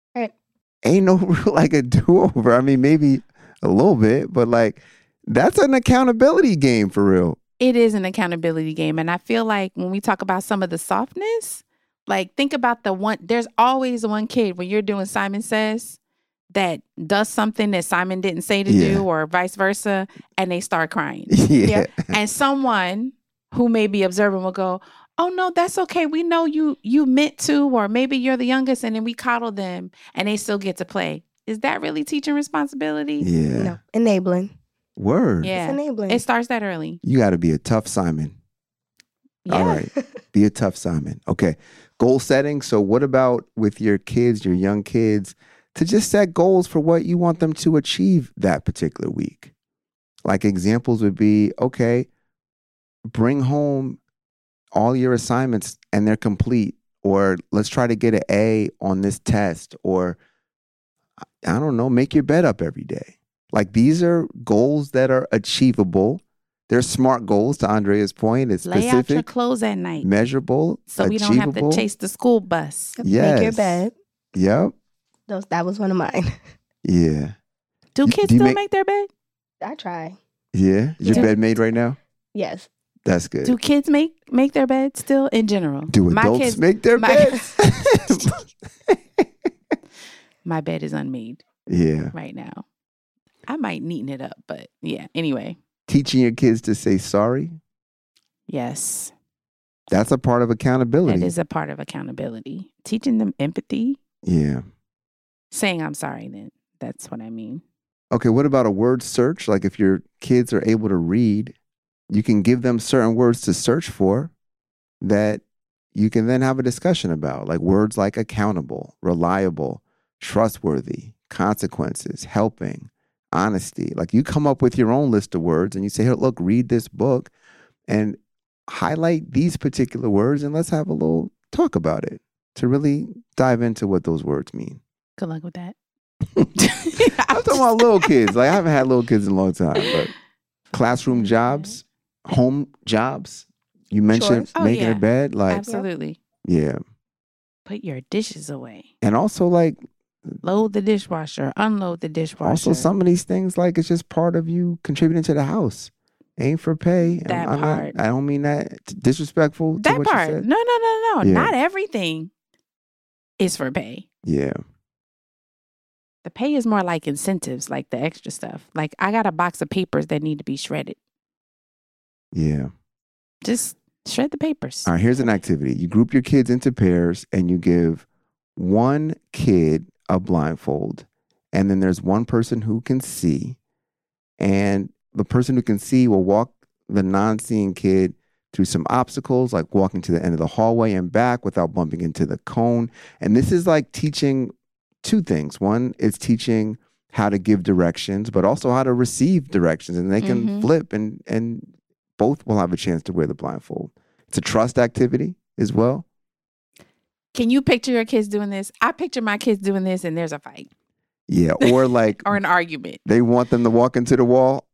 Speaker 2: Ain't no like a do-over. I mean, maybe a little bit, but like that's an accountability game for real.
Speaker 3: It is an accountability game. And I feel like when we talk about some of the softness, like think about there's always one kid when you're doing Simon Says that does something that Simon didn't say to
Speaker 2: Yeah.
Speaker 3: do or vice versa, and they start crying.
Speaker 2: Yeah.
Speaker 3: And someone who may be observing will go, oh no, that's okay. We know you meant to, or maybe you're the youngest, and then we coddle them and they still get to play. Is that really teaching responsibility?
Speaker 2: Yeah.
Speaker 6: No. Enabling.
Speaker 2: Word.
Speaker 3: Yeah.
Speaker 6: It's enabling.
Speaker 3: It starts that early.
Speaker 2: You got to be a tough Simon.
Speaker 3: Yeah.
Speaker 2: All right. Be a tough Simon. Okay. Goal setting. So what about with your kids, your young kids, to just set goals for what you want them to achieve that particular week? Like examples would be, okay, bring home all your assignments and they're complete, or let's try to get an A on this test, or I don't know, make your bed up every day. Like these are goals that are achievable. They're SMART goals, to Andrea's point. It's
Speaker 3: Lay
Speaker 2: specific,
Speaker 3: out your clothes at night,
Speaker 2: measurable,
Speaker 3: so we don't have to chase the school bus.
Speaker 2: Yes.
Speaker 6: Make your bed.
Speaker 2: Yep.
Speaker 6: That was one of mine.
Speaker 2: Yeah.
Speaker 3: Do kids still make their bed?
Speaker 6: I try.
Speaker 2: Yeah. Is your bed made right now?
Speaker 6: Yes.
Speaker 2: That's good.
Speaker 3: Do kids make their bed still in general?
Speaker 2: Do adults make their beds?
Speaker 3: My bed is unmade.
Speaker 2: Yeah.
Speaker 3: Right now. I might neaten it up, but yeah. Anyway.
Speaker 2: Teaching your kids to say sorry.
Speaker 3: Yes.
Speaker 2: That's a part of accountability.
Speaker 3: That is a part of accountability. Teaching them empathy.
Speaker 2: Yeah.
Speaker 3: Saying I'm sorry then. That's what I mean.
Speaker 2: Okay, what about a word search? Like if your kids are able to read, you can give them certain words to search for that you can then have a discussion about. Like words like accountable, reliable, trustworthy, consequences, helping, honesty. Like you come up with your own list of words and you say, here, look, read this book and highlight these particular words and let's have a little talk about it to really dive into what those words mean.
Speaker 3: Good luck with that.
Speaker 2: I'm talking about little kids. Like I haven't had little kids in a long time, but classroom jobs, home jobs. You mentioned making a bed. Like
Speaker 3: absolutely.
Speaker 2: Yeah.
Speaker 3: Put your dishes away.
Speaker 2: And also like
Speaker 3: load the dishwasher, unload the dishwasher.
Speaker 2: Also some of these things like it's just part of you contributing to the house. Ain't for pay.
Speaker 3: That part.
Speaker 2: I don't mean that disrespectful.
Speaker 3: That
Speaker 2: to what
Speaker 3: part.
Speaker 2: You said.
Speaker 3: No.
Speaker 2: Yeah.
Speaker 3: Not everything is for pay.
Speaker 2: Yeah.
Speaker 3: The pay is more like incentives, like the extra stuff. Like I got a box of papers that need to be shredded.
Speaker 2: Yeah.
Speaker 3: Just shred the papers.
Speaker 2: All right, here's an activity. You group your kids into pairs and you give one kid a blindfold. And then there's one person who can see. And the person who can see will walk the non-seeing kid through some obstacles, like walking to the end of the hallway and back without bumping into the cone. And this is like teaching two things. One is teaching how to give directions, but also how to receive directions. And they can flip and both will have a chance to wear the blindfold. It's a trust activity as well.
Speaker 3: Can you picture your kids doing this? I picture my kids doing this and there's a fight.
Speaker 2: Yeah, or like...
Speaker 3: or an argument.
Speaker 2: They want them to walk into the wall.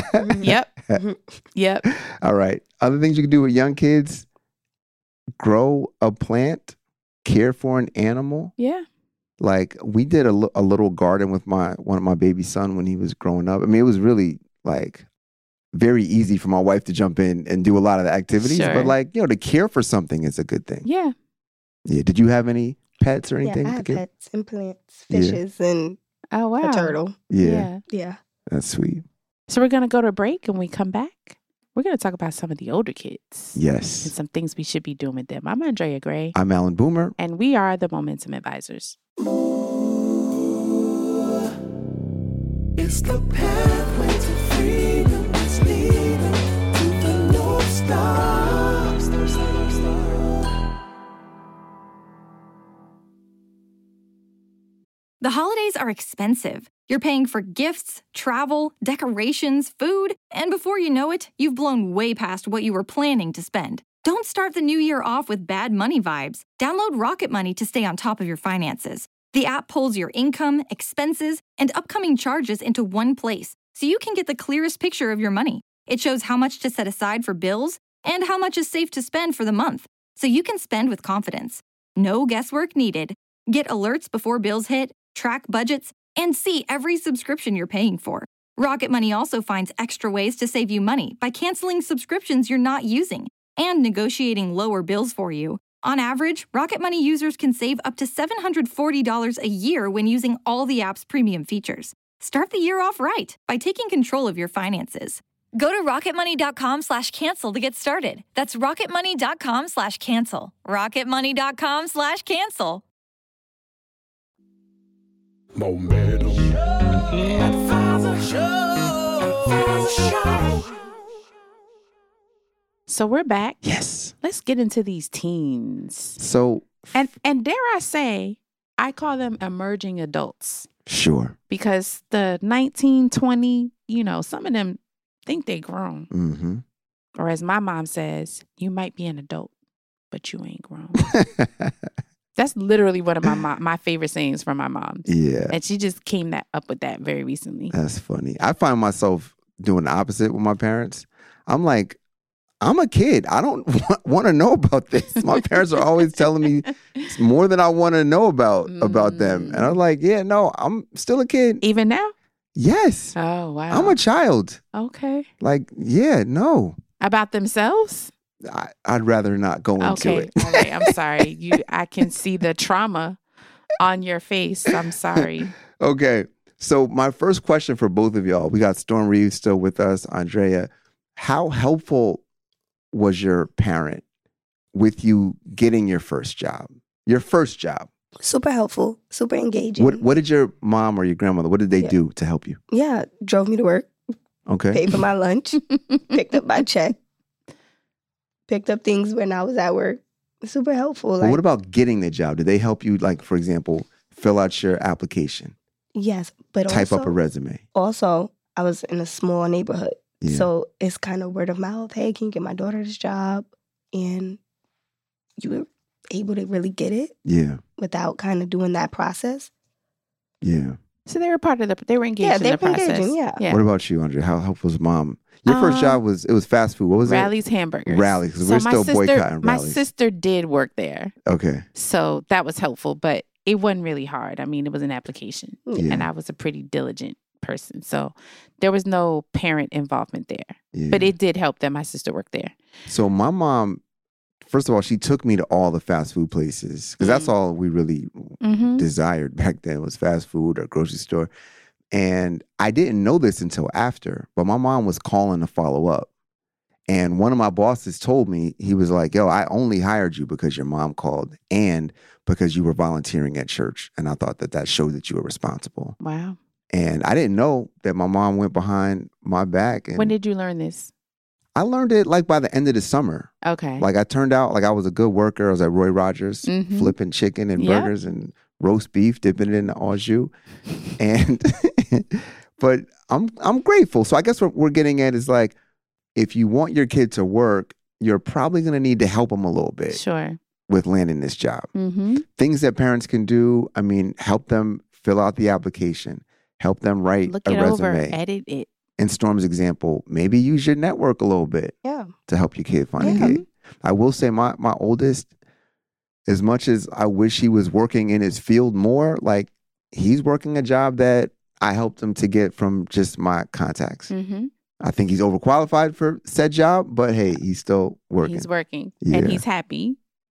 Speaker 3: Yep.
Speaker 2: All right. Other things you can do with young kids: grow a plant, care for an animal.
Speaker 3: Yeah.
Speaker 2: Like we did a little garden with one of my baby son when he was growing up. I mean, it was really like very easy for my wife to jump in and do a lot of the activities.
Speaker 3: Sure.
Speaker 2: But like, to care for something is a good thing.
Speaker 3: Yeah.
Speaker 2: Yeah. Did you have any pets or anything?
Speaker 6: Yeah, I have pets and plants, fishes, and a turtle.
Speaker 2: Yeah.
Speaker 6: That's
Speaker 2: sweet.
Speaker 3: So we're going to go to a break and we come back. We're going to talk about some of the older kids.
Speaker 2: Yes.
Speaker 3: And some things we should be doing with them. I'm Andrea Gray.
Speaker 2: I'm Alan Boomer.
Speaker 3: And we are the Momentum Advisors.
Speaker 5: It's the pathway to freedom. It's leading to the North Star.
Speaker 1: The holidays are expensive. You're paying for gifts, travel, decorations, food, and before you know it, you've blown way past what you were planning to spend. Don't start the new year off with bad money vibes. Download Rocket Money to stay on top of your finances. The app pulls your income, expenses, and upcoming charges into one place, so you can get the clearest picture of your money. It shows how much to set aside for bills and how much is safe to spend for the month, so you can spend with confidence. No guesswork needed. Get alerts before bills hit, track budgets, and see every subscription you're paying for. Rocket Money also finds extra ways to save you money by canceling subscriptions you're not using and negotiating lower bills for you. On average, Rocket Money users can save up to $740 a year when using all the app's premium features. Start the year off right by taking control of your finances. Go to rocketmoney.com/cancel to get started. That's rocketmoney.com/cancel. rocketmoney.com/cancel.
Speaker 5: Momentum.
Speaker 3: So we're back.
Speaker 2: Yes.
Speaker 3: Let's get into these teens.
Speaker 2: So
Speaker 3: and dare I say, I call them emerging adults.
Speaker 2: Sure.
Speaker 3: Because the 19, 20, some of them think they grown.
Speaker 2: Mm-hmm.
Speaker 3: Or as my mom says, you might be an adult, but you ain't grown. That's literally one of my favorite sayings from my mom.
Speaker 2: Yeah.
Speaker 3: And she just came up with that very recently.
Speaker 2: That's funny. I find myself doing the opposite with my parents. I'm like, I'm a kid. I don't want to know about this. My parents are always telling me more than I want to know about them. And I'm like, yeah, no, I'm still a kid.
Speaker 3: Even now?
Speaker 2: Yes.
Speaker 3: Oh, wow.
Speaker 2: I'm a child.
Speaker 3: Okay.
Speaker 2: Like, yeah, no.
Speaker 3: About themselves?
Speaker 2: I'd rather not go into it.
Speaker 3: All right. I'm sorry. I can see the trauma on your face. I'm sorry.
Speaker 2: Okay. So my first question for both of y'all, we got Storm Reeves still with us, Andrea. How helpful was your parent with you getting your first job? Your first job?
Speaker 6: Super helpful, super engaging.
Speaker 2: What did your mom or your grandmother, what did they do to help you?
Speaker 6: Yeah, drove me to work,
Speaker 2: Okay.
Speaker 6: paid for my lunch, picked up my check, picked up things when I was at work. Super helpful.
Speaker 2: But what about getting the job? Did they help you, like, for example, fill out your application?
Speaker 6: Yes, but
Speaker 2: type
Speaker 6: also,
Speaker 2: up a resume?
Speaker 6: Also, I was in a small neighborhood.
Speaker 2: Yeah.
Speaker 6: So it's kind of word of mouth. Hey, can you get my daughter this job? And you were able to really get it
Speaker 2: Yeah.
Speaker 6: without kind of doing that process.
Speaker 2: Yeah.
Speaker 3: So they were they were engaged in the process.
Speaker 6: Engaging, yeah.
Speaker 2: What about you, Andrea? How helpful was mom? Your first job was fast food. What was
Speaker 3: Rally's
Speaker 2: it?
Speaker 3: Hamburgers.
Speaker 2: Rally's, because we're still boycotting
Speaker 3: My
Speaker 2: Rally's.
Speaker 3: sister did work there.
Speaker 2: Okay.
Speaker 3: So that was helpful, but it wasn't really hard. I mean, it was an application.
Speaker 2: Yeah.
Speaker 3: And I was a pretty diligent person. So there was no parent involvement there.
Speaker 2: Yeah.
Speaker 3: But it did help that my sister worked there.
Speaker 2: So my mom, first of all, she took me to all the fast food places because that's all we really desired back then was fast food or grocery store. And I didn't know this until after, but my mom was calling to follow up. And one of my bosses told me, he was like, yo, I only hired you because your mom called and because you were volunteering at church. And I thought that showed that you were responsible.
Speaker 3: Wow.
Speaker 2: And I didn't know that my mom went behind my back. And
Speaker 3: When did you learn this?
Speaker 2: I learned it like by the end of the summer.
Speaker 3: Okay.
Speaker 2: Like I turned out like I was a good worker. I was at Roy Rogers flipping chicken and burgers and roast beef, dipping it in the au jus. And but I'm grateful. So I guess what we're getting at is like, if you want your kid to work, you're probably going to need to help them a little bit.
Speaker 3: Sure.
Speaker 2: With landing this job.
Speaker 3: Mm-hmm.
Speaker 2: Things that parents can do, I mean, help them fill out the application, help them write
Speaker 3: Look
Speaker 2: a
Speaker 3: it
Speaker 2: resume.
Speaker 3: over, edit it.
Speaker 2: In Storm's example, maybe use your network a little bit to help your kid find a gig. I will say my oldest, as much as I wish he was working in his field more, like he's working a job that I helped him to get from just my contacts.
Speaker 3: Mm-hmm.
Speaker 2: I think he's overqualified for said job, but hey, he's still working.
Speaker 3: He's working.
Speaker 2: Yeah.
Speaker 3: And he's happy.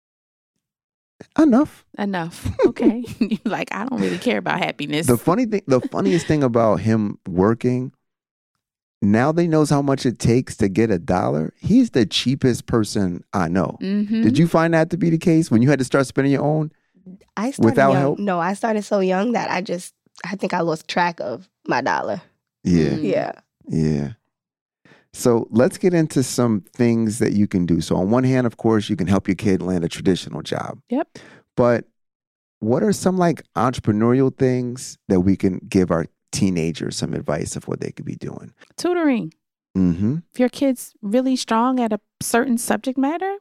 Speaker 2: Enough.
Speaker 3: Okay. Like, I don't really care about happiness.
Speaker 2: The funniest thing about him working, now that he knows how much it takes to get $1, he's the cheapest person I know.
Speaker 3: Mm-hmm.
Speaker 2: Did you find that to be the case when you had to start spending your own?
Speaker 6: I started
Speaker 2: without
Speaker 6: young.
Speaker 2: help?
Speaker 6: No, I started so young that I think I lost track of my dollar.
Speaker 2: Yeah. Yeah. So let's get into some things that you can do. So on one hand, of course, you can help your kid land a traditional job.
Speaker 3: Yep.
Speaker 2: But what are some like entrepreneurial things that we can give our teenagers some advice of what they could be doing?
Speaker 3: Tutoring.
Speaker 2: Mm-hmm.
Speaker 3: If your kid's really strong at a certain subject matter,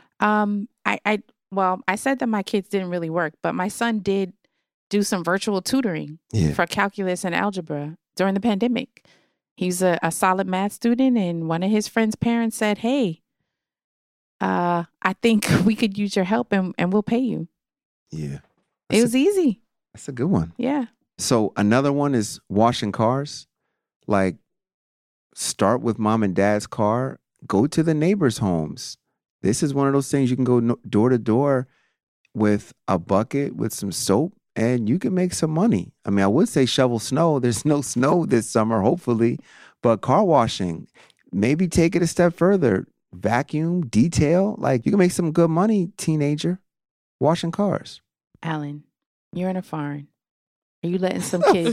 Speaker 3: I said that my kids didn't really work, but my son did do some virtual tutoring for calculus and algebra during the pandemic. He's a solid math student, and one of his friends' parents said, hey, I think we could use your help and we'll pay you.
Speaker 2: Yeah.
Speaker 3: It was easy.
Speaker 2: That's a good one.
Speaker 3: Yeah.
Speaker 2: So another one is washing cars. Like, start with mom and dad's car. Go to the neighbors' homes. This is one of those things you can go door to door with a bucket with some soap, and you can make some money. I mean, I would say shovel snow. There's no snow this summer, hopefully. But car washing, maybe take it a step further. Vacuum, detail. Like, you can make some good money, teenager, washing cars.
Speaker 3: Alan, you're in a foreign. Are you letting some kids?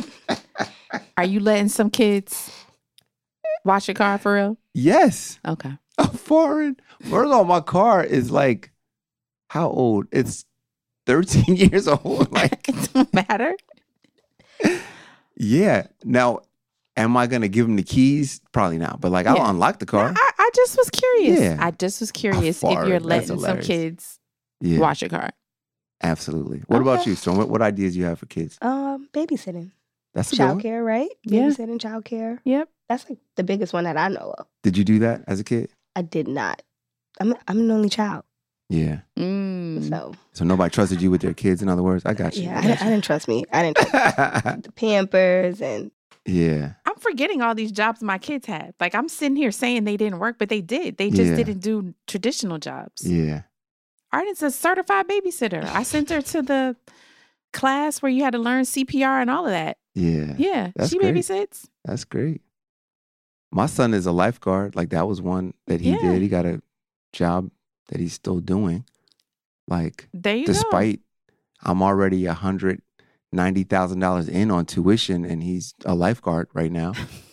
Speaker 3: Are you letting some kids wash your car for real?
Speaker 2: Yes.
Speaker 3: Okay.
Speaker 2: A foreign. First of all, my car is like, how old? It's 13 years old. Like,
Speaker 3: It don't matter.
Speaker 2: yeah. Now, Am I gonna give him the keys? Probably not. But like, I'll unlock the car.
Speaker 3: No, I just was curious.
Speaker 2: Yeah.
Speaker 3: I just was curious if
Speaker 2: fart.
Speaker 3: you're
Speaker 2: That's
Speaker 3: letting some
Speaker 2: hilarious.
Speaker 3: kids
Speaker 2: Yeah,
Speaker 3: wash your car.
Speaker 2: absolutely. What about
Speaker 6: Okay.
Speaker 2: you, Storm? What ideas do you have for kids?
Speaker 6: Babysitting.
Speaker 2: That's a good one.
Speaker 6: Childcare, right?
Speaker 3: Yeah.
Speaker 6: Babysitting, childcare.
Speaker 3: Yep.
Speaker 6: That's like the biggest one that I know of.
Speaker 2: Did you do that as a kid?
Speaker 6: I did not. I'm an only child.
Speaker 2: Yeah.
Speaker 3: Mm.
Speaker 2: So nobody trusted you with their kids. In other words, I got you.
Speaker 6: Yeah, I didn't trust me. I didn't trust the Pampers and
Speaker 2: Yeah.
Speaker 3: I'm forgetting all these jobs my kids had. Like I'm sitting here saying they didn't work, but they did. They just
Speaker 2: Yeah.
Speaker 3: didn't do traditional jobs.
Speaker 2: Yeah.
Speaker 3: Arden's a certified babysitter. I sent her to the class where you had to learn CPR and all of that.
Speaker 2: Yeah.
Speaker 3: Yeah,
Speaker 2: That's
Speaker 3: she
Speaker 2: great.
Speaker 3: babysits.
Speaker 2: That's great. My son is a lifeguard. Like that was one that he
Speaker 3: Yeah.
Speaker 2: did. He got a job that he's still doing. Like
Speaker 3: There you go.
Speaker 2: despite I'm already $190,000 in on tuition and he's a lifeguard right now.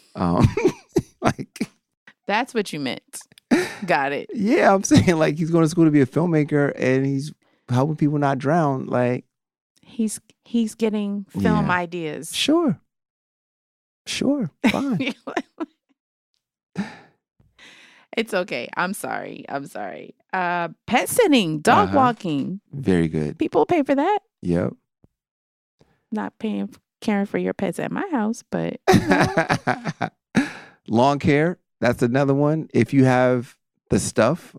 Speaker 2: Like,
Speaker 3: That's what you meant. Got it.
Speaker 2: yeah, I'm saying like he's going to school to be a filmmaker and he's helping people not drown. Like,
Speaker 3: He's getting film
Speaker 2: Yeah.
Speaker 3: ideas.
Speaker 2: sure. Fine.
Speaker 3: It's okay. I'm sorry. Pet sitting, dog
Speaker 2: Uh-huh.
Speaker 3: walking.
Speaker 2: Very good.
Speaker 3: People pay for that.
Speaker 2: Yep.
Speaker 3: Not caring for your pets at my house, but
Speaker 2: Lawn care. That's another one. If you have the stuff,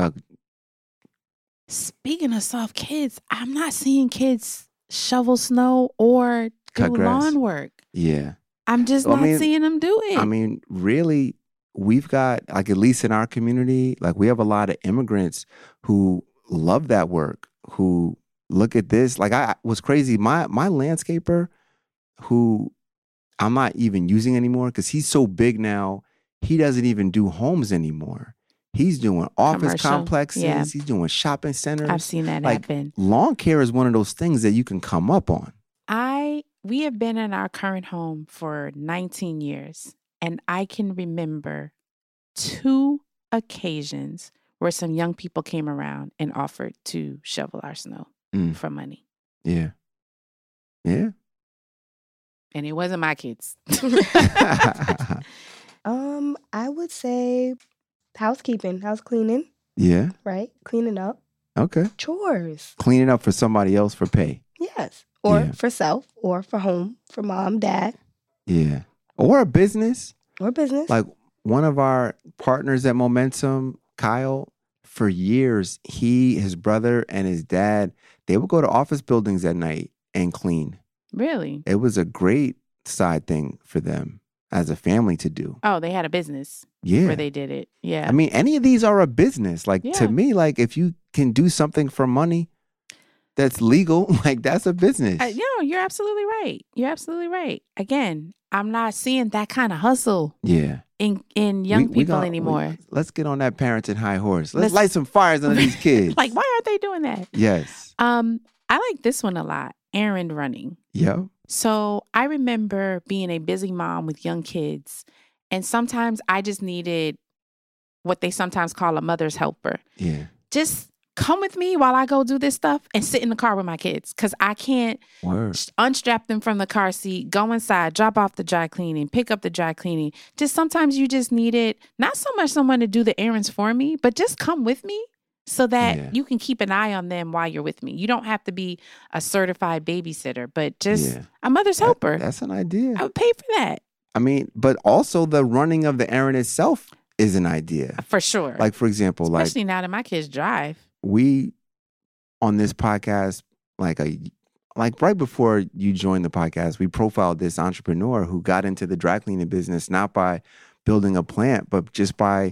Speaker 3: speaking of soft kids, I'm not seeing kids shovel snow or
Speaker 2: Cut
Speaker 3: do
Speaker 2: grass.
Speaker 3: lawn work.
Speaker 2: yeah.
Speaker 3: I'm just
Speaker 2: I
Speaker 3: not
Speaker 2: mean-
Speaker 3: seeing them do it.
Speaker 2: I mean, really, we've got, like, at least in our community, like, we have a lot of immigrants who love that work, who look at this. Like, I was crazy. My landscaper, who I'm not even using anymore because he's so big now, he doesn't even do homes anymore. He's doing office
Speaker 3: Commercial.
Speaker 2: complexes.
Speaker 3: Yeah.
Speaker 2: He's doing shopping centers.
Speaker 3: I've seen that
Speaker 2: like,
Speaker 3: happen.
Speaker 2: Lawn care is one of those things that you can come up on.
Speaker 3: We have been in our current home for 19 years, and I can remember 2 occasions where some young people came around and offered to shovel our snow
Speaker 2: Mm.
Speaker 3: for money.
Speaker 2: Yeah. Yeah.
Speaker 3: And it wasn't my kids.
Speaker 6: I would say housekeeping, house cleaning,
Speaker 2: Yeah.
Speaker 6: right? Cleaning up,
Speaker 2: Okay.
Speaker 6: chores.
Speaker 2: Cleaning up for somebody else for pay.
Speaker 6: Yes. Or
Speaker 2: Yeah.
Speaker 6: for self, or for home, for mom, dad,
Speaker 2: Yeah. Or a business.
Speaker 6: or business.
Speaker 2: Like one of our partners at Momentum, Kyle, for years, his brother and his dad, they would go to office buildings at night and clean.
Speaker 3: Really?
Speaker 2: It was a great side thing for them as a family to do.
Speaker 3: Oh, they had a business
Speaker 2: Yeah.
Speaker 3: where they did it. Yeah.
Speaker 2: I mean, any of these are a business. Like
Speaker 3: Yeah.
Speaker 2: to me, like if you can do something for money that's legal, like that's a business.
Speaker 3: You're absolutely right. You're absolutely right. Again, I'm not seeing that kind of hustle
Speaker 2: Yeah.
Speaker 3: in young
Speaker 2: We
Speaker 3: people
Speaker 2: got-
Speaker 3: anymore.
Speaker 2: Let's get on that parenting high horse. Let's
Speaker 3: Let's-
Speaker 2: light some fires under these kids.
Speaker 3: Like, why aren't they doing that?
Speaker 2: Yes.
Speaker 3: I like this one a lot. Errand running.
Speaker 2: Yep.
Speaker 3: So I remember being a busy mom with young kids, and sometimes I just needed what they sometimes call a mother's helper.
Speaker 2: Yeah.
Speaker 3: Just come with me while I go do this stuff and sit in the car with my kids because I can't
Speaker 2: Word.
Speaker 3: unstrap them from the car seat, go inside, drop off the dry cleaning, pick up the dry cleaning. Just sometimes you just needed not so much someone to do the errands for me, but just come with me so that
Speaker 2: Yeah.
Speaker 3: you can keep an eye on them while you're with me. You don't have to be a certified babysitter, but just
Speaker 2: Yeah.
Speaker 3: a mother's helper.
Speaker 2: That's an idea.
Speaker 3: I would pay for that
Speaker 2: I mean, but also the running of the errand itself is an idea.
Speaker 3: for sure.
Speaker 2: Like, for example,
Speaker 3: Especially now that my kids drive.
Speaker 2: we on this podcast, like right before you joined the podcast, we profiled this entrepreneur who got into the dry cleaning business not by building a plant, but just by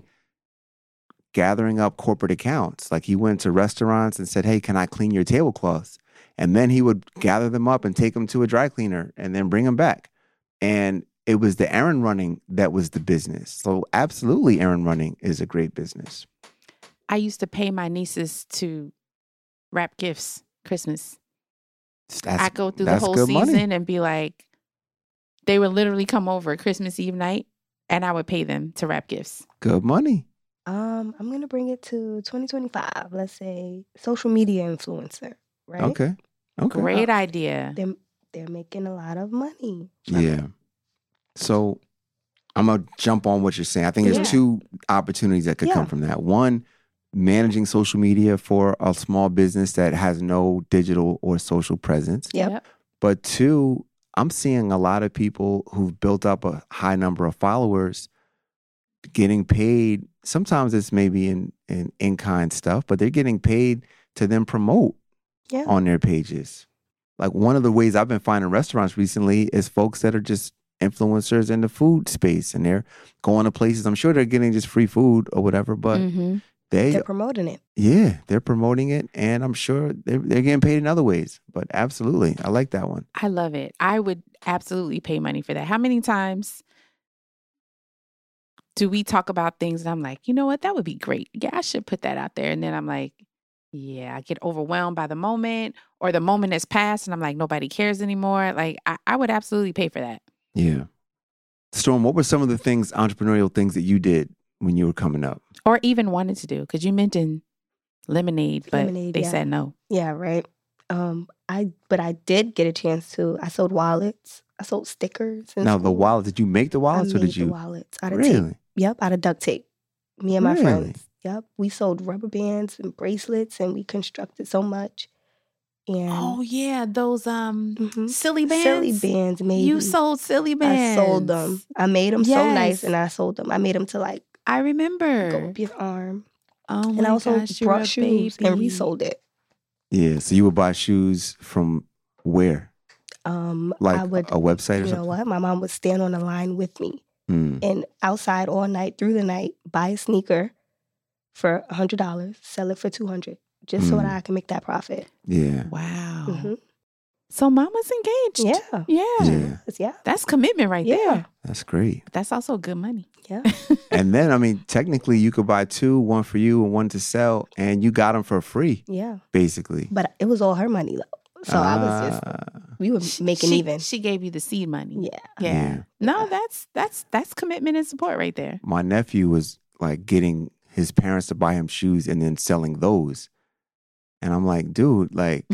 Speaker 2: gathering up corporate accounts. Like he went to restaurants and said, "Hey, can I clean your tablecloths?" And then he would gather them up and take them to a dry cleaner and then bring them back. And it was the errand running that was the business. So absolutely, errand running is a great business.
Speaker 3: I used to pay my nieces to wrap gifts Christmas. I go through the
Speaker 2: that's
Speaker 3: whole
Speaker 2: good money.
Speaker 3: season and be like, they would literally come over Christmas Eve night and I would pay them to wrap gifts.
Speaker 2: Good money.
Speaker 6: I'm gonna bring it to 2025. Let's say social media influencer, right?
Speaker 2: Okay. Okay.
Speaker 3: Great idea.
Speaker 6: They're making a lot of money. from it.
Speaker 2: Yeah. So I'm going to jump on what you're saying. I think there's two opportunities that could come from that. One, managing social media for a small business that has no digital or social presence.
Speaker 6: Yep.
Speaker 2: But two, I'm seeing a lot of people who've built up a high number of followers getting paid. Sometimes it's maybe in-kind stuff, but they're getting paid to then promote on their pages. Like one of the ways I've been finding restaurants recently is folks that are just influencers in the food space, and they're going to places. I'm sure they're getting just free food or whatever, but they're
Speaker 6: promoting it.
Speaker 2: Yeah, they're promoting it, and I'm sure they're getting paid in other ways. But absolutely, I like that one.
Speaker 3: I love it. I would absolutely pay money for that. How many times do we talk about things and I'm like, you know what, that would be great. Yeah, I should put that out there. And then I'm like, yeah, I get overwhelmed by the moment, or the moment has passed and I'm like, nobody cares anymore. Like, I would absolutely pay for that.
Speaker 2: Yeah. Storm, what were some of the entrepreneurial things that you did when you were coming up?
Speaker 3: Or even wanted to do? Because you mentioned lemonade, but they said no.
Speaker 6: Yeah, right. But I did get a chance to. I sold wallets. I sold stickers.
Speaker 2: Now, the wallet, did you make the wallets or did you?
Speaker 6: I made the wallets out of tape. Yep, out of duct tape. Me and my friends. Yep. We sold rubber bands and bracelets, and we constructed so much. And
Speaker 3: oh yeah, those silly bands.
Speaker 6: Silly bands, maybe.
Speaker 3: You sold silly bands.
Speaker 6: I sold them. I made them so nice, and I sold them. I made them to like.
Speaker 3: I remember.
Speaker 6: Go up your arm.
Speaker 3: Oh my
Speaker 6: And I also
Speaker 3: gosh,
Speaker 6: brought shoes and resold it.
Speaker 2: Yeah, so you would buy shoes from where? Like
Speaker 6: I would,
Speaker 2: a website or something?
Speaker 6: You know what? My mom would stand on the line with me and outside all night, through the night, buy a sneaker for $100, sell it for $200, just so that I can make that profit.
Speaker 2: Yeah.
Speaker 3: Wow.
Speaker 6: Mm-hmm.
Speaker 3: So mama's engaged.
Speaker 6: Yeah.
Speaker 3: That's commitment right there.
Speaker 2: That's great.
Speaker 3: That's also good money.
Speaker 6: Yeah.
Speaker 2: And then, I mean, technically you could buy two, one for you and one to sell, and you got them for free.
Speaker 6: Yeah.
Speaker 2: Basically.
Speaker 6: But it was all her money, though. So I was just, we were making even.
Speaker 3: She gave you the seed money.
Speaker 6: Yeah.
Speaker 3: No, that's commitment and support right there.
Speaker 2: My nephew was like getting his parents to buy him shoes and then selling those. And I'm like, dude, like,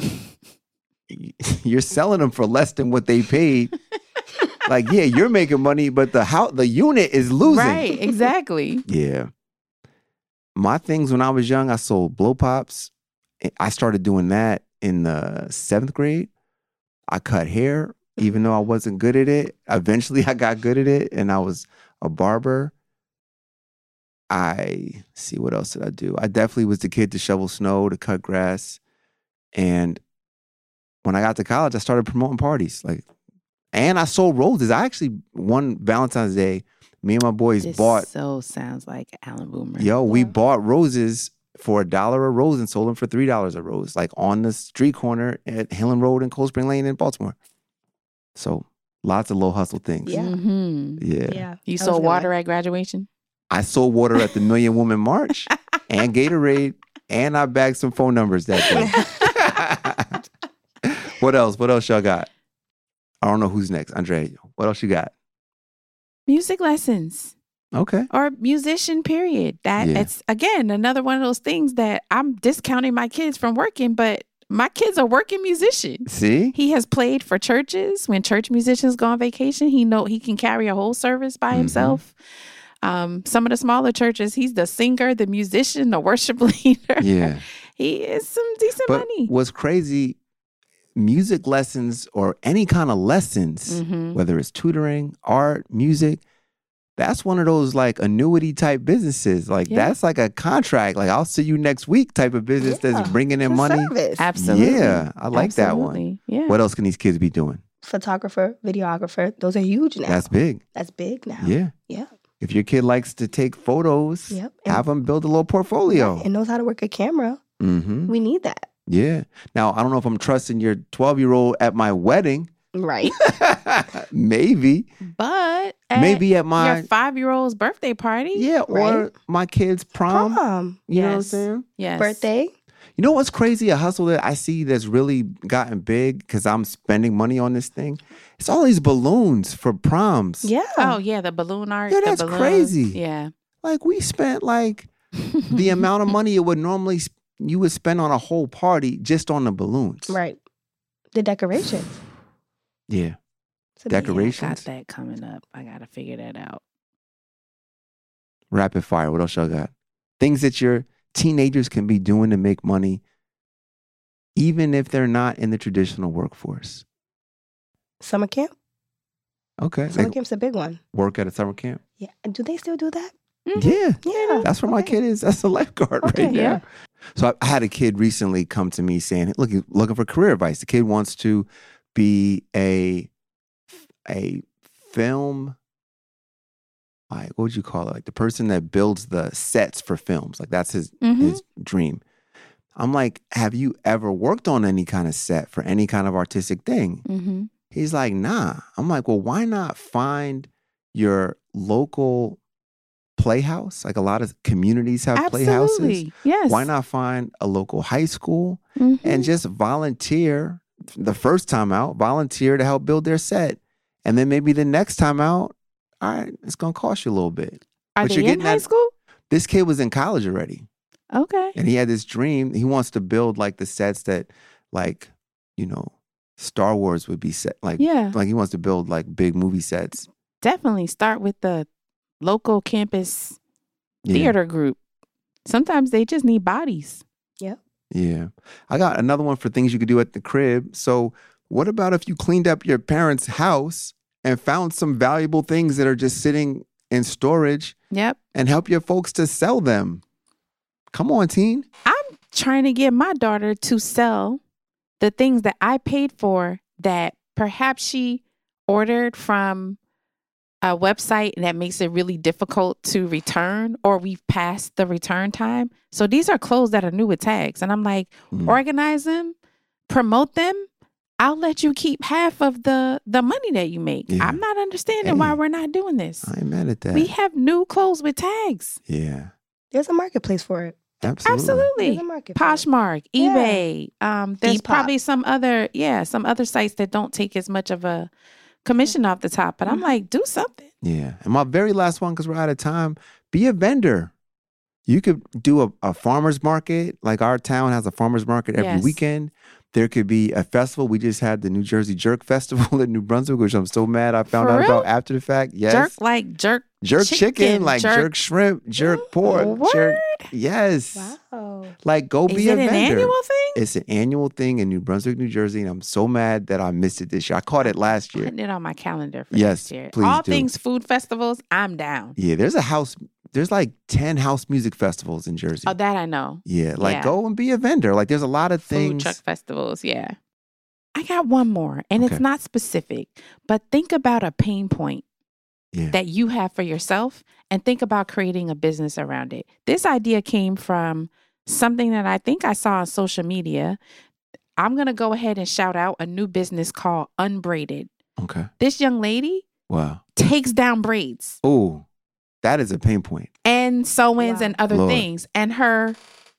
Speaker 2: you're selling them for less than what they paid. Like, yeah, you're making money, but the unit is losing.
Speaker 3: Right, exactly.
Speaker 2: Yeah. My things when I was young, I sold blow pops. I started doing that in the 7th grade. I cut hair, even though I wasn't good at it. Eventually, I got good at it, and I was a barber. See, what else did I do? I definitely was the kid to shovel snow, to cut grass. And when I got to college, I started promoting parties. And I sold roses. I actually, one Valentine's Day, me and my boys bought.
Speaker 3: So sounds like Alan Boomer.
Speaker 2: Yo, we bought roses for $1 a rose and sold them for $3 a rose, like on the street corner at Hillen Road and Cold Spring Lane in Baltimore. So lots of low hustle things.
Speaker 6: Yeah.
Speaker 3: Mm-hmm.
Speaker 2: Yeah.
Speaker 3: You sold water at graduation?
Speaker 2: I sold water at the Million Woman March and Gatorade, and I bagged some phone numbers that day. What else? What else y'all got? I don't know who's next. Andre, what else you got?
Speaker 3: Music lessons.
Speaker 2: Okay.
Speaker 3: Or musician, period. It's, again, another one of those things that I'm discounting my kids from working, but my kids are working musicians.
Speaker 2: See?
Speaker 3: He has played for churches. When church musicians go on vacation, he can carry a whole service by himself. Some of the smaller churches, he's the singer, the musician, the worship leader.
Speaker 2: Yeah.
Speaker 3: He is some decent money.
Speaker 2: What's crazy, music lessons or any kind of lessons, whether it's tutoring, art, music, that's one of those like annuity type businesses. Like that's like a contract. Like I'll see you next week type of business that's bringing in money.
Speaker 6: Service.
Speaker 3: Absolutely.
Speaker 2: Yeah, I like that one.
Speaker 3: Yeah.
Speaker 2: What else can these kids be doing?
Speaker 6: Photographer, videographer, those are huge now.
Speaker 2: That's big.
Speaker 6: That's big now.
Speaker 2: Yeah.
Speaker 6: Yeah.
Speaker 2: If your kid likes to take photos, have them build a little portfolio.
Speaker 6: And knows how to work a camera. We need that.
Speaker 2: Yeah. Now, I don't know if I'm trusting your 12-year-old at my wedding.
Speaker 6: Right.
Speaker 2: Maybe.
Speaker 3: But
Speaker 2: maybe at my
Speaker 3: your 5-year-old's birthday party.
Speaker 2: Yeah, or my kid's prom. You know what I'm saying?
Speaker 3: Yes.
Speaker 6: Birthday.
Speaker 2: You know what's crazy? A hustle that I see that's really gotten big because I'm spending money on this thing. It's all these balloons for proms.
Speaker 6: Yeah.
Speaker 3: Oh, yeah. The balloon art.
Speaker 2: Yeah, that's crazy.
Speaker 3: Yeah.
Speaker 2: Like we spent like the amount of money it would normally you would spend on a whole party just on the balloons.
Speaker 6: Right. The decorations.
Speaker 2: Yeah.
Speaker 3: Decorations. I got that coming up. I got to figure that out.
Speaker 2: Rapid fire. What else y'all got? Things that your teenagers can be doing to make money, even if they're not in the traditional workforce.
Speaker 6: Summer camp.
Speaker 2: Okay.
Speaker 6: Summer
Speaker 2: Like
Speaker 6: camp's a big one.
Speaker 2: work at a summer camp.
Speaker 6: Yeah. Do they still do that?
Speaker 2: Yeah.
Speaker 6: Yeah.
Speaker 2: That's where my kid is. That's a lifeguard
Speaker 6: Okay,
Speaker 2: right there.
Speaker 3: yeah.
Speaker 2: So I had a kid recently come to me saying, look, he's looking for career advice. The kid wants to be a film, like, what would you call it? Like the person that builds the sets for films. Like that's his dream. I'm like, have you ever worked on any kind of set for any kind of artistic thing?
Speaker 3: Mm-hmm.
Speaker 2: He's like, nah. I'm like, well, why not find your local playhouse? Like a lot of communities have playhouses.
Speaker 3: Absolutely. Yes.
Speaker 2: Why not find a local high school
Speaker 3: Mm-hmm.
Speaker 2: and just volunteer the first time out, volunteer to help build their set. And then maybe the next time out, all right, it's going to cost you a little bit.
Speaker 3: Are
Speaker 2: but
Speaker 3: they in high school?
Speaker 2: This kid was in college already.
Speaker 3: Okay.
Speaker 2: And he had this dream. He wants to build like the sets that, like, you know, Star Wars would be set. Like,
Speaker 3: Yeah.
Speaker 2: like he wants to build like big movie sets.
Speaker 3: Definitely start with the local campus
Speaker 2: Yeah.
Speaker 3: theater group. Sometimes they just need bodies.
Speaker 2: Yeah. I got another one for things you could do at the crib. So what about if you cleaned up your parents' house and found some valuable things that are just sitting in storage
Speaker 3: Yep.
Speaker 2: and help your folks to sell them? Come on, teen.
Speaker 3: I'm trying to get my daughter to sell the things that I paid for that perhaps she ordered from a website that makes it really difficult to return, or we've passed the return time. So these are clothes that are new with tags. And I'm like, organize them, promote them. I'll let you keep half of the money that you make.
Speaker 2: Yeah.
Speaker 3: I'm not understanding why we're not doing this.
Speaker 2: I ain't mad at that.
Speaker 3: We have new clothes with tags.
Speaker 2: Yeah.
Speaker 6: There's a marketplace for it.
Speaker 2: Absolutely.
Speaker 3: Absolutely.
Speaker 6: There's a market for it.
Speaker 3: Poshmark,
Speaker 6: Yeah.
Speaker 3: eBay. There's
Speaker 6: Depop.
Speaker 3: probably some other sites that don't take as much of a commission off the top. But I'm like, do something.
Speaker 2: Yeah. And my very last one, because we're out of time, be a vendor. You could do a farmer's market. Like our town has a farmer's market every
Speaker 3: Yes.
Speaker 2: weekend. There could be a festival. We just had the New Jersey Jerk Festival in New Brunswick, which I'm so mad I found
Speaker 3: For
Speaker 2: out
Speaker 3: real?
Speaker 2: about after the fact. Yes.
Speaker 3: Jerk like jerk.
Speaker 2: Jerk chicken, like jerk,
Speaker 3: jerk
Speaker 2: shrimp, jerk pork, jerk.
Speaker 3: Word?
Speaker 2: Yes.
Speaker 6: Wow.
Speaker 2: Like go
Speaker 3: Is
Speaker 2: be
Speaker 3: it
Speaker 2: a vendor.
Speaker 3: an annual thing?
Speaker 2: It's an annual thing in New Brunswick, New Jersey, and I'm so mad that I missed it this year. I caught it last year.
Speaker 3: Putting it on my calendar for
Speaker 2: Yes,
Speaker 3: next year.
Speaker 2: please
Speaker 3: All
Speaker 2: do.
Speaker 3: things food festivals, I'm down.
Speaker 2: Yeah, there's like 10 house music festivals in Jersey.
Speaker 3: Oh, that I know.
Speaker 2: Yeah, like
Speaker 3: Yeah.
Speaker 2: go and be a vendor. Like there's a lot of
Speaker 3: Food
Speaker 2: things.
Speaker 3: truck festivals, yeah. I got one more, and
Speaker 2: Okay.
Speaker 3: it's not specific, but think about a pain point
Speaker 2: Yeah.
Speaker 3: that you have for yourself and think about creating a business around it. This idea came from something that I think I saw on social media. I'm going to go ahead and shout out a new business called Unbraided.
Speaker 2: Okay.
Speaker 3: This young lady
Speaker 2: Wow.
Speaker 3: takes down braids
Speaker 2: Oh, that is a pain point.
Speaker 3: and sew-ins
Speaker 6: Wow.
Speaker 3: and other
Speaker 2: Lord.
Speaker 3: things. And her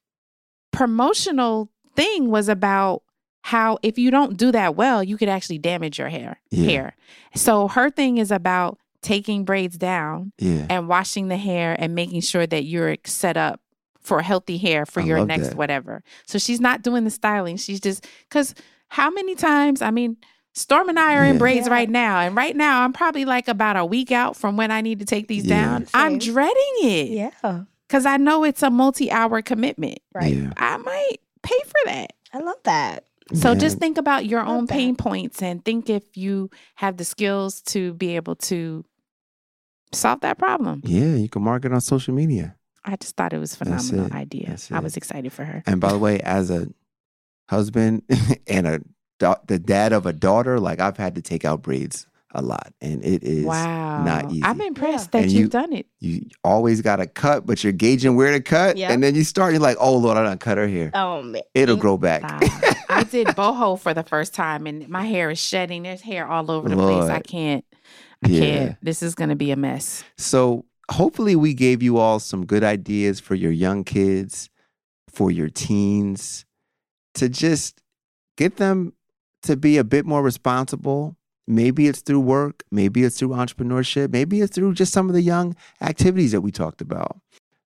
Speaker 3: promotional thing was about how if you don't do that well, you could actually damage your hair.
Speaker 2: Yeah.
Speaker 3: So her thing is about taking braids down
Speaker 2: Yeah.
Speaker 3: and washing the hair and making sure that you're set up for healthy hair for
Speaker 2: I
Speaker 3: your
Speaker 2: love
Speaker 3: next
Speaker 2: that.
Speaker 3: whatever. So she's not doing the styling. She's just, because how many times, I mean, Storm and I are in
Speaker 2: Yeah.
Speaker 3: braids
Speaker 6: Yeah.
Speaker 3: right now. And right now I'm probably like about a week out from when I need to take these
Speaker 2: Yeah.
Speaker 3: down. I'm
Speaker 6: Same.
Speaker 3: dreading it
Speaker 6: Yeah.
Speaker 3: because I know it's a multi-hour commitment.
Speaker 6: Right.
Speaker 2: Yeah.
Speaker 3: I might pay for that.
Speaker 6: I love that.
Speaker 3: So
Speaker 2: Yeah.
Speaker 3: just think about your
Speaker 6: Love
Speaker 3: own
Speaker 6: that.
Speaker 3: pain points and think if you have the skills to be able to solve that problem.
Speaker 2: Yeah, you can market on social media.
Speaker 3: I just thought it was a
Speaker 2: That's
Speaker 3: phenomenal
Speaker 2: it.
Speaker 3: idea.
Speaker 2: That's
Speaker 3: I
Speaker 2: it.
Speaker 3: was excited for her.
Speaker 2: And by the way, as a husband and the dad of a daughter, like I've had to take out braids a lot, and it is
Speaker 3: Wow.
Speaker 2: not easy.
Speaker 3: I'm impressed
Speaker 6: Yeah.
Speaker 3: that
Speaker 2: And
Speaker 3: you've
Speaker 2: you-
Speaker 3: done it.
Speaker 2: You always got to cut, but you're gauging where to cut,
Speaker 6: Yep.
Speaker 2: and then you start. You're like, "Oh Lord, I done cut her hair.
Speaker 6: Oh man.
Speaker 2: It'll grow back."
Speaker 3: Wow. I did boho for the first time and my hair is shedding. There's hair all over the place. I
Speaker 2: Lord.
Speaker 3: can't.
Speaker 2: Yeah.
Speaker 3: This is going to be a mess.
Speaker 2: So hopefully we gave you all some good ideas for your young kids, for your teens, to just get them to be a bit more responsible. Maybe it's through work. Maybe it's through entrepreneurship. Maybe it's through just some of the young activities that we talked about.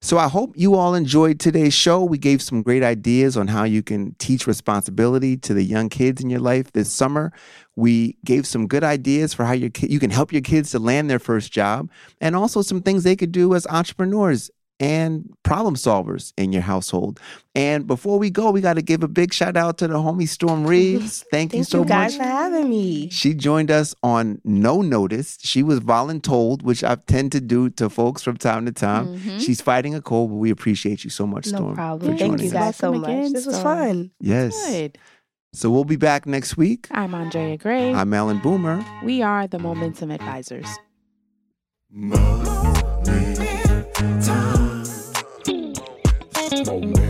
Speaker 2: So I hope you all enjoyed today's show. We gave some great ideas on how you can teach responsibility to the young kids in your life this summer. We gave some good ideas for how you can help your kids to land their first job, and also some things they could do as entrepreneurs and problem solvers in your household. And before we go, we got to give a big shout out to the homie Storm Reeves. Thank you so much.
Speaker 6: Thank you guys for having me.
Speaker 2: She joined us on no notice. She was voluntold, which I tend to do to folks from time to time. She's fighting a cold, but we appreciate you so much, Storm.
Speaker 6: No problem. Thank you guys so much. This was fun.
Speaker 2: Yes.
Speaker 3: Good.
Speaker 2: So we'll be back next week.
Speaker 3: I'm Andrea Gray.
Speaker 2: I'm Alan Boomer.
Speaker 3: We are the Momentum Advisors.
Speaker 5: Momentum.